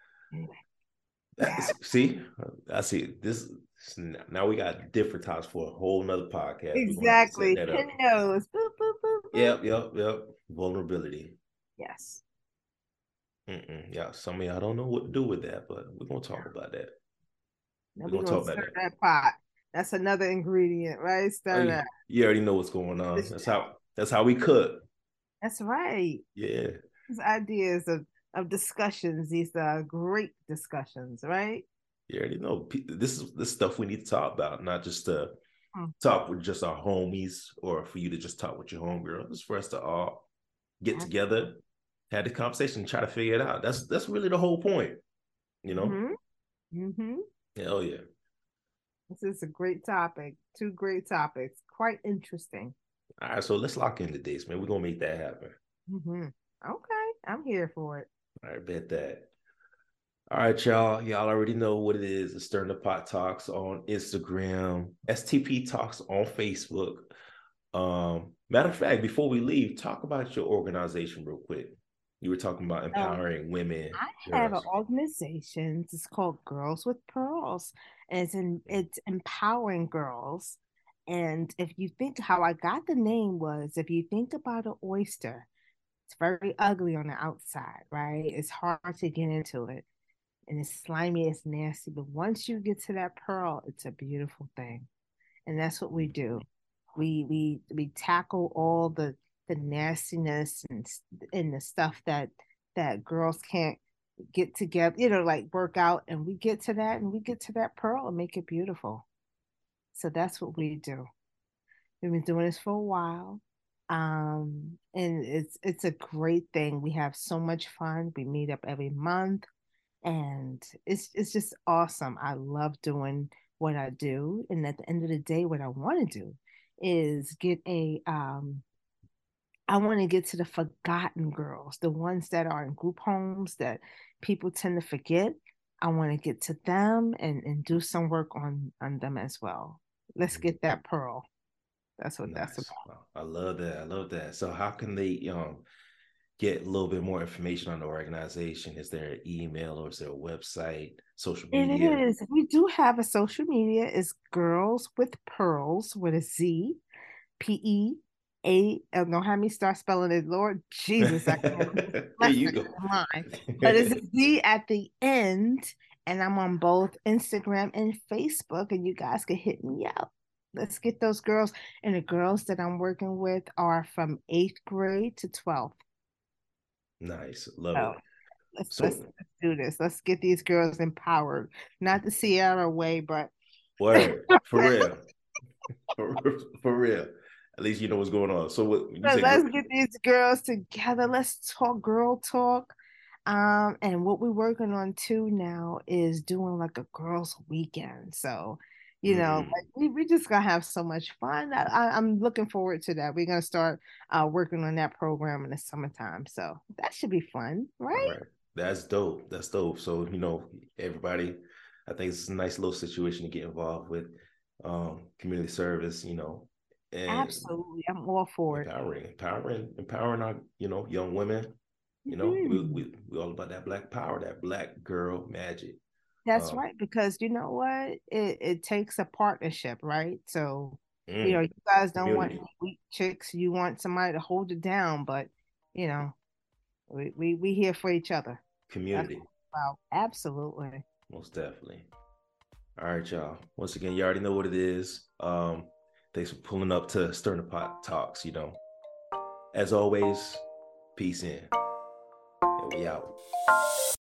[SPEAKER 1] See, I see this. Now we got different topics for a whole nother podcast.
[SPEAKER 2] Exactly. Pin nose. Boop, boop, boop,
[SPEAKER 1] boop. Yep. Vulnerability.
[SPEAKER 2] Yes.
[SPEAKER 1] Yeah, some of y'all don't know what to do with that, but we're gonna talk about that.
[SPEAKER 2] We're gonna talk about that pot. That's another ingredient, right? Stir that.
[SPEAKER 1] You already know what's going on. That's how we cook.
[SPEAKER 2] That's right.
[SPEAKER 1] Yeah.
[SPEAKER 2] These ideas of discussions, these great discussions, right?
[SPEAKER 1] You already know this is the stuff we need to talk about, not just to talk with just our homies or for you to just talk with your homegirl. It's for us to all get together, have the conversation, try to figure it out. That's really the whole point, Hell yeah.
[SPEAKER 2] This is a great topic. 2 great topics. Quite interesting.
[SPEAKER 1] All right, so let's lock in the dates, man. We're gonna make that happen.
[SPEAKER 2] Okay, I'm here for it.
[SPEAKER 1] All right, bet that. All right, y'all. Y'all already know what it is. It's Stirring the Pot Talks on Instagram, STP Talks on Facebook. Matter of fact, before we leave, talk about your organization real quick. You were talking about empowering women.
[SPEAKER 2] I have an organization. It's called Girls with Pearls, and it's empowering girls. And if you think how I got the name was, if you think about an oyster, it's very ugly on the outside, right? It's hard to get into it, and it's slimy, it's nasty. But once you get to that pearl, it's a beautiful thing, and that's what we do. We tackle all the nastiness and the stuff that girls can't get together, like work out, and we get to that pearl and make it beautiful. So that's what we do. We've been doing this for a while. And it's a great thing. We have so much fun. We meet up every month, and it's just awesome. I love doing what I do, and at the end of the day, what I want to do is I want to get to the forgotten girls, the ones that are in group homes that people tend to forget. I want to get to them and do some work on them as well. Let's get that pearl. That's what that's about.
[SPEAKER 1] I love that. So how can they get a little bit more information on the organization? Is there an email or is there a website, social media?
[SPEAKER 2] It is. We do have a social media. It's Girls with Pearls with a Z, PEA. Don't have me start spelling it, Lord Jesus. I can't.
[SPEAKER 1] There you go.
[SPEAKER 2] But it's a Z at the end, and I'm on both Instagram and Facebook, and you guys can hit me up. Let's get those girls. And the girls that I'm working with are from 8th grade to 12th.
[SPEAKER 1] Nice. Love it.
[SPEAKER 2] Let's do this. Let's get these girls empowered. Not the Sierra way, but
[SPEAKER 1] word. For real. For real. At least you know what's going on. So let's
[SPEAKER 2] get these girls together. Let's talk girl talk. And what we're working on too now is doing like a girls' weekend. So, like we just gonna have so much fun. I'm looking forward to that. We're gonna start working on that program in the summertime. So that should be fun,
[SPEAKER 1] All
[SPEAKER 2] right?
[SPEAKER 1] right. That's dope. That's dope. So, everybody, I think it's a nice little situation to get involved with. Community service, and
[SPEAKER 2] Absolutely. I'm all for it.
[SPEAKER 1] empowering our, young women.
[SPEAKER 2] Mhm.
[SPEAKER 1] We all about that black power, that black girl magic.
[SPEAKER 2] That's
[SPEAKER 1] Um,
[SPEAKER 2] right, because you know what? It takes a partnership, right? So,
[SPEAKER 1] mm,
[SPEAKER 2] you guys don't want
[SPEAKER 1] community,
[SPEAKER 2] any weak chicks. You want somebody to hold it down, but you know, we here for each other. That's
[SPEAKER 1] community,
[SPEAKER 2] wow, absolutely.
[SPEAKER 1] most definitely. All right, y'all. Once again, you already know what it is. Thanks for pulling up to Stir the Pot Talks. As always, peace in, and we out.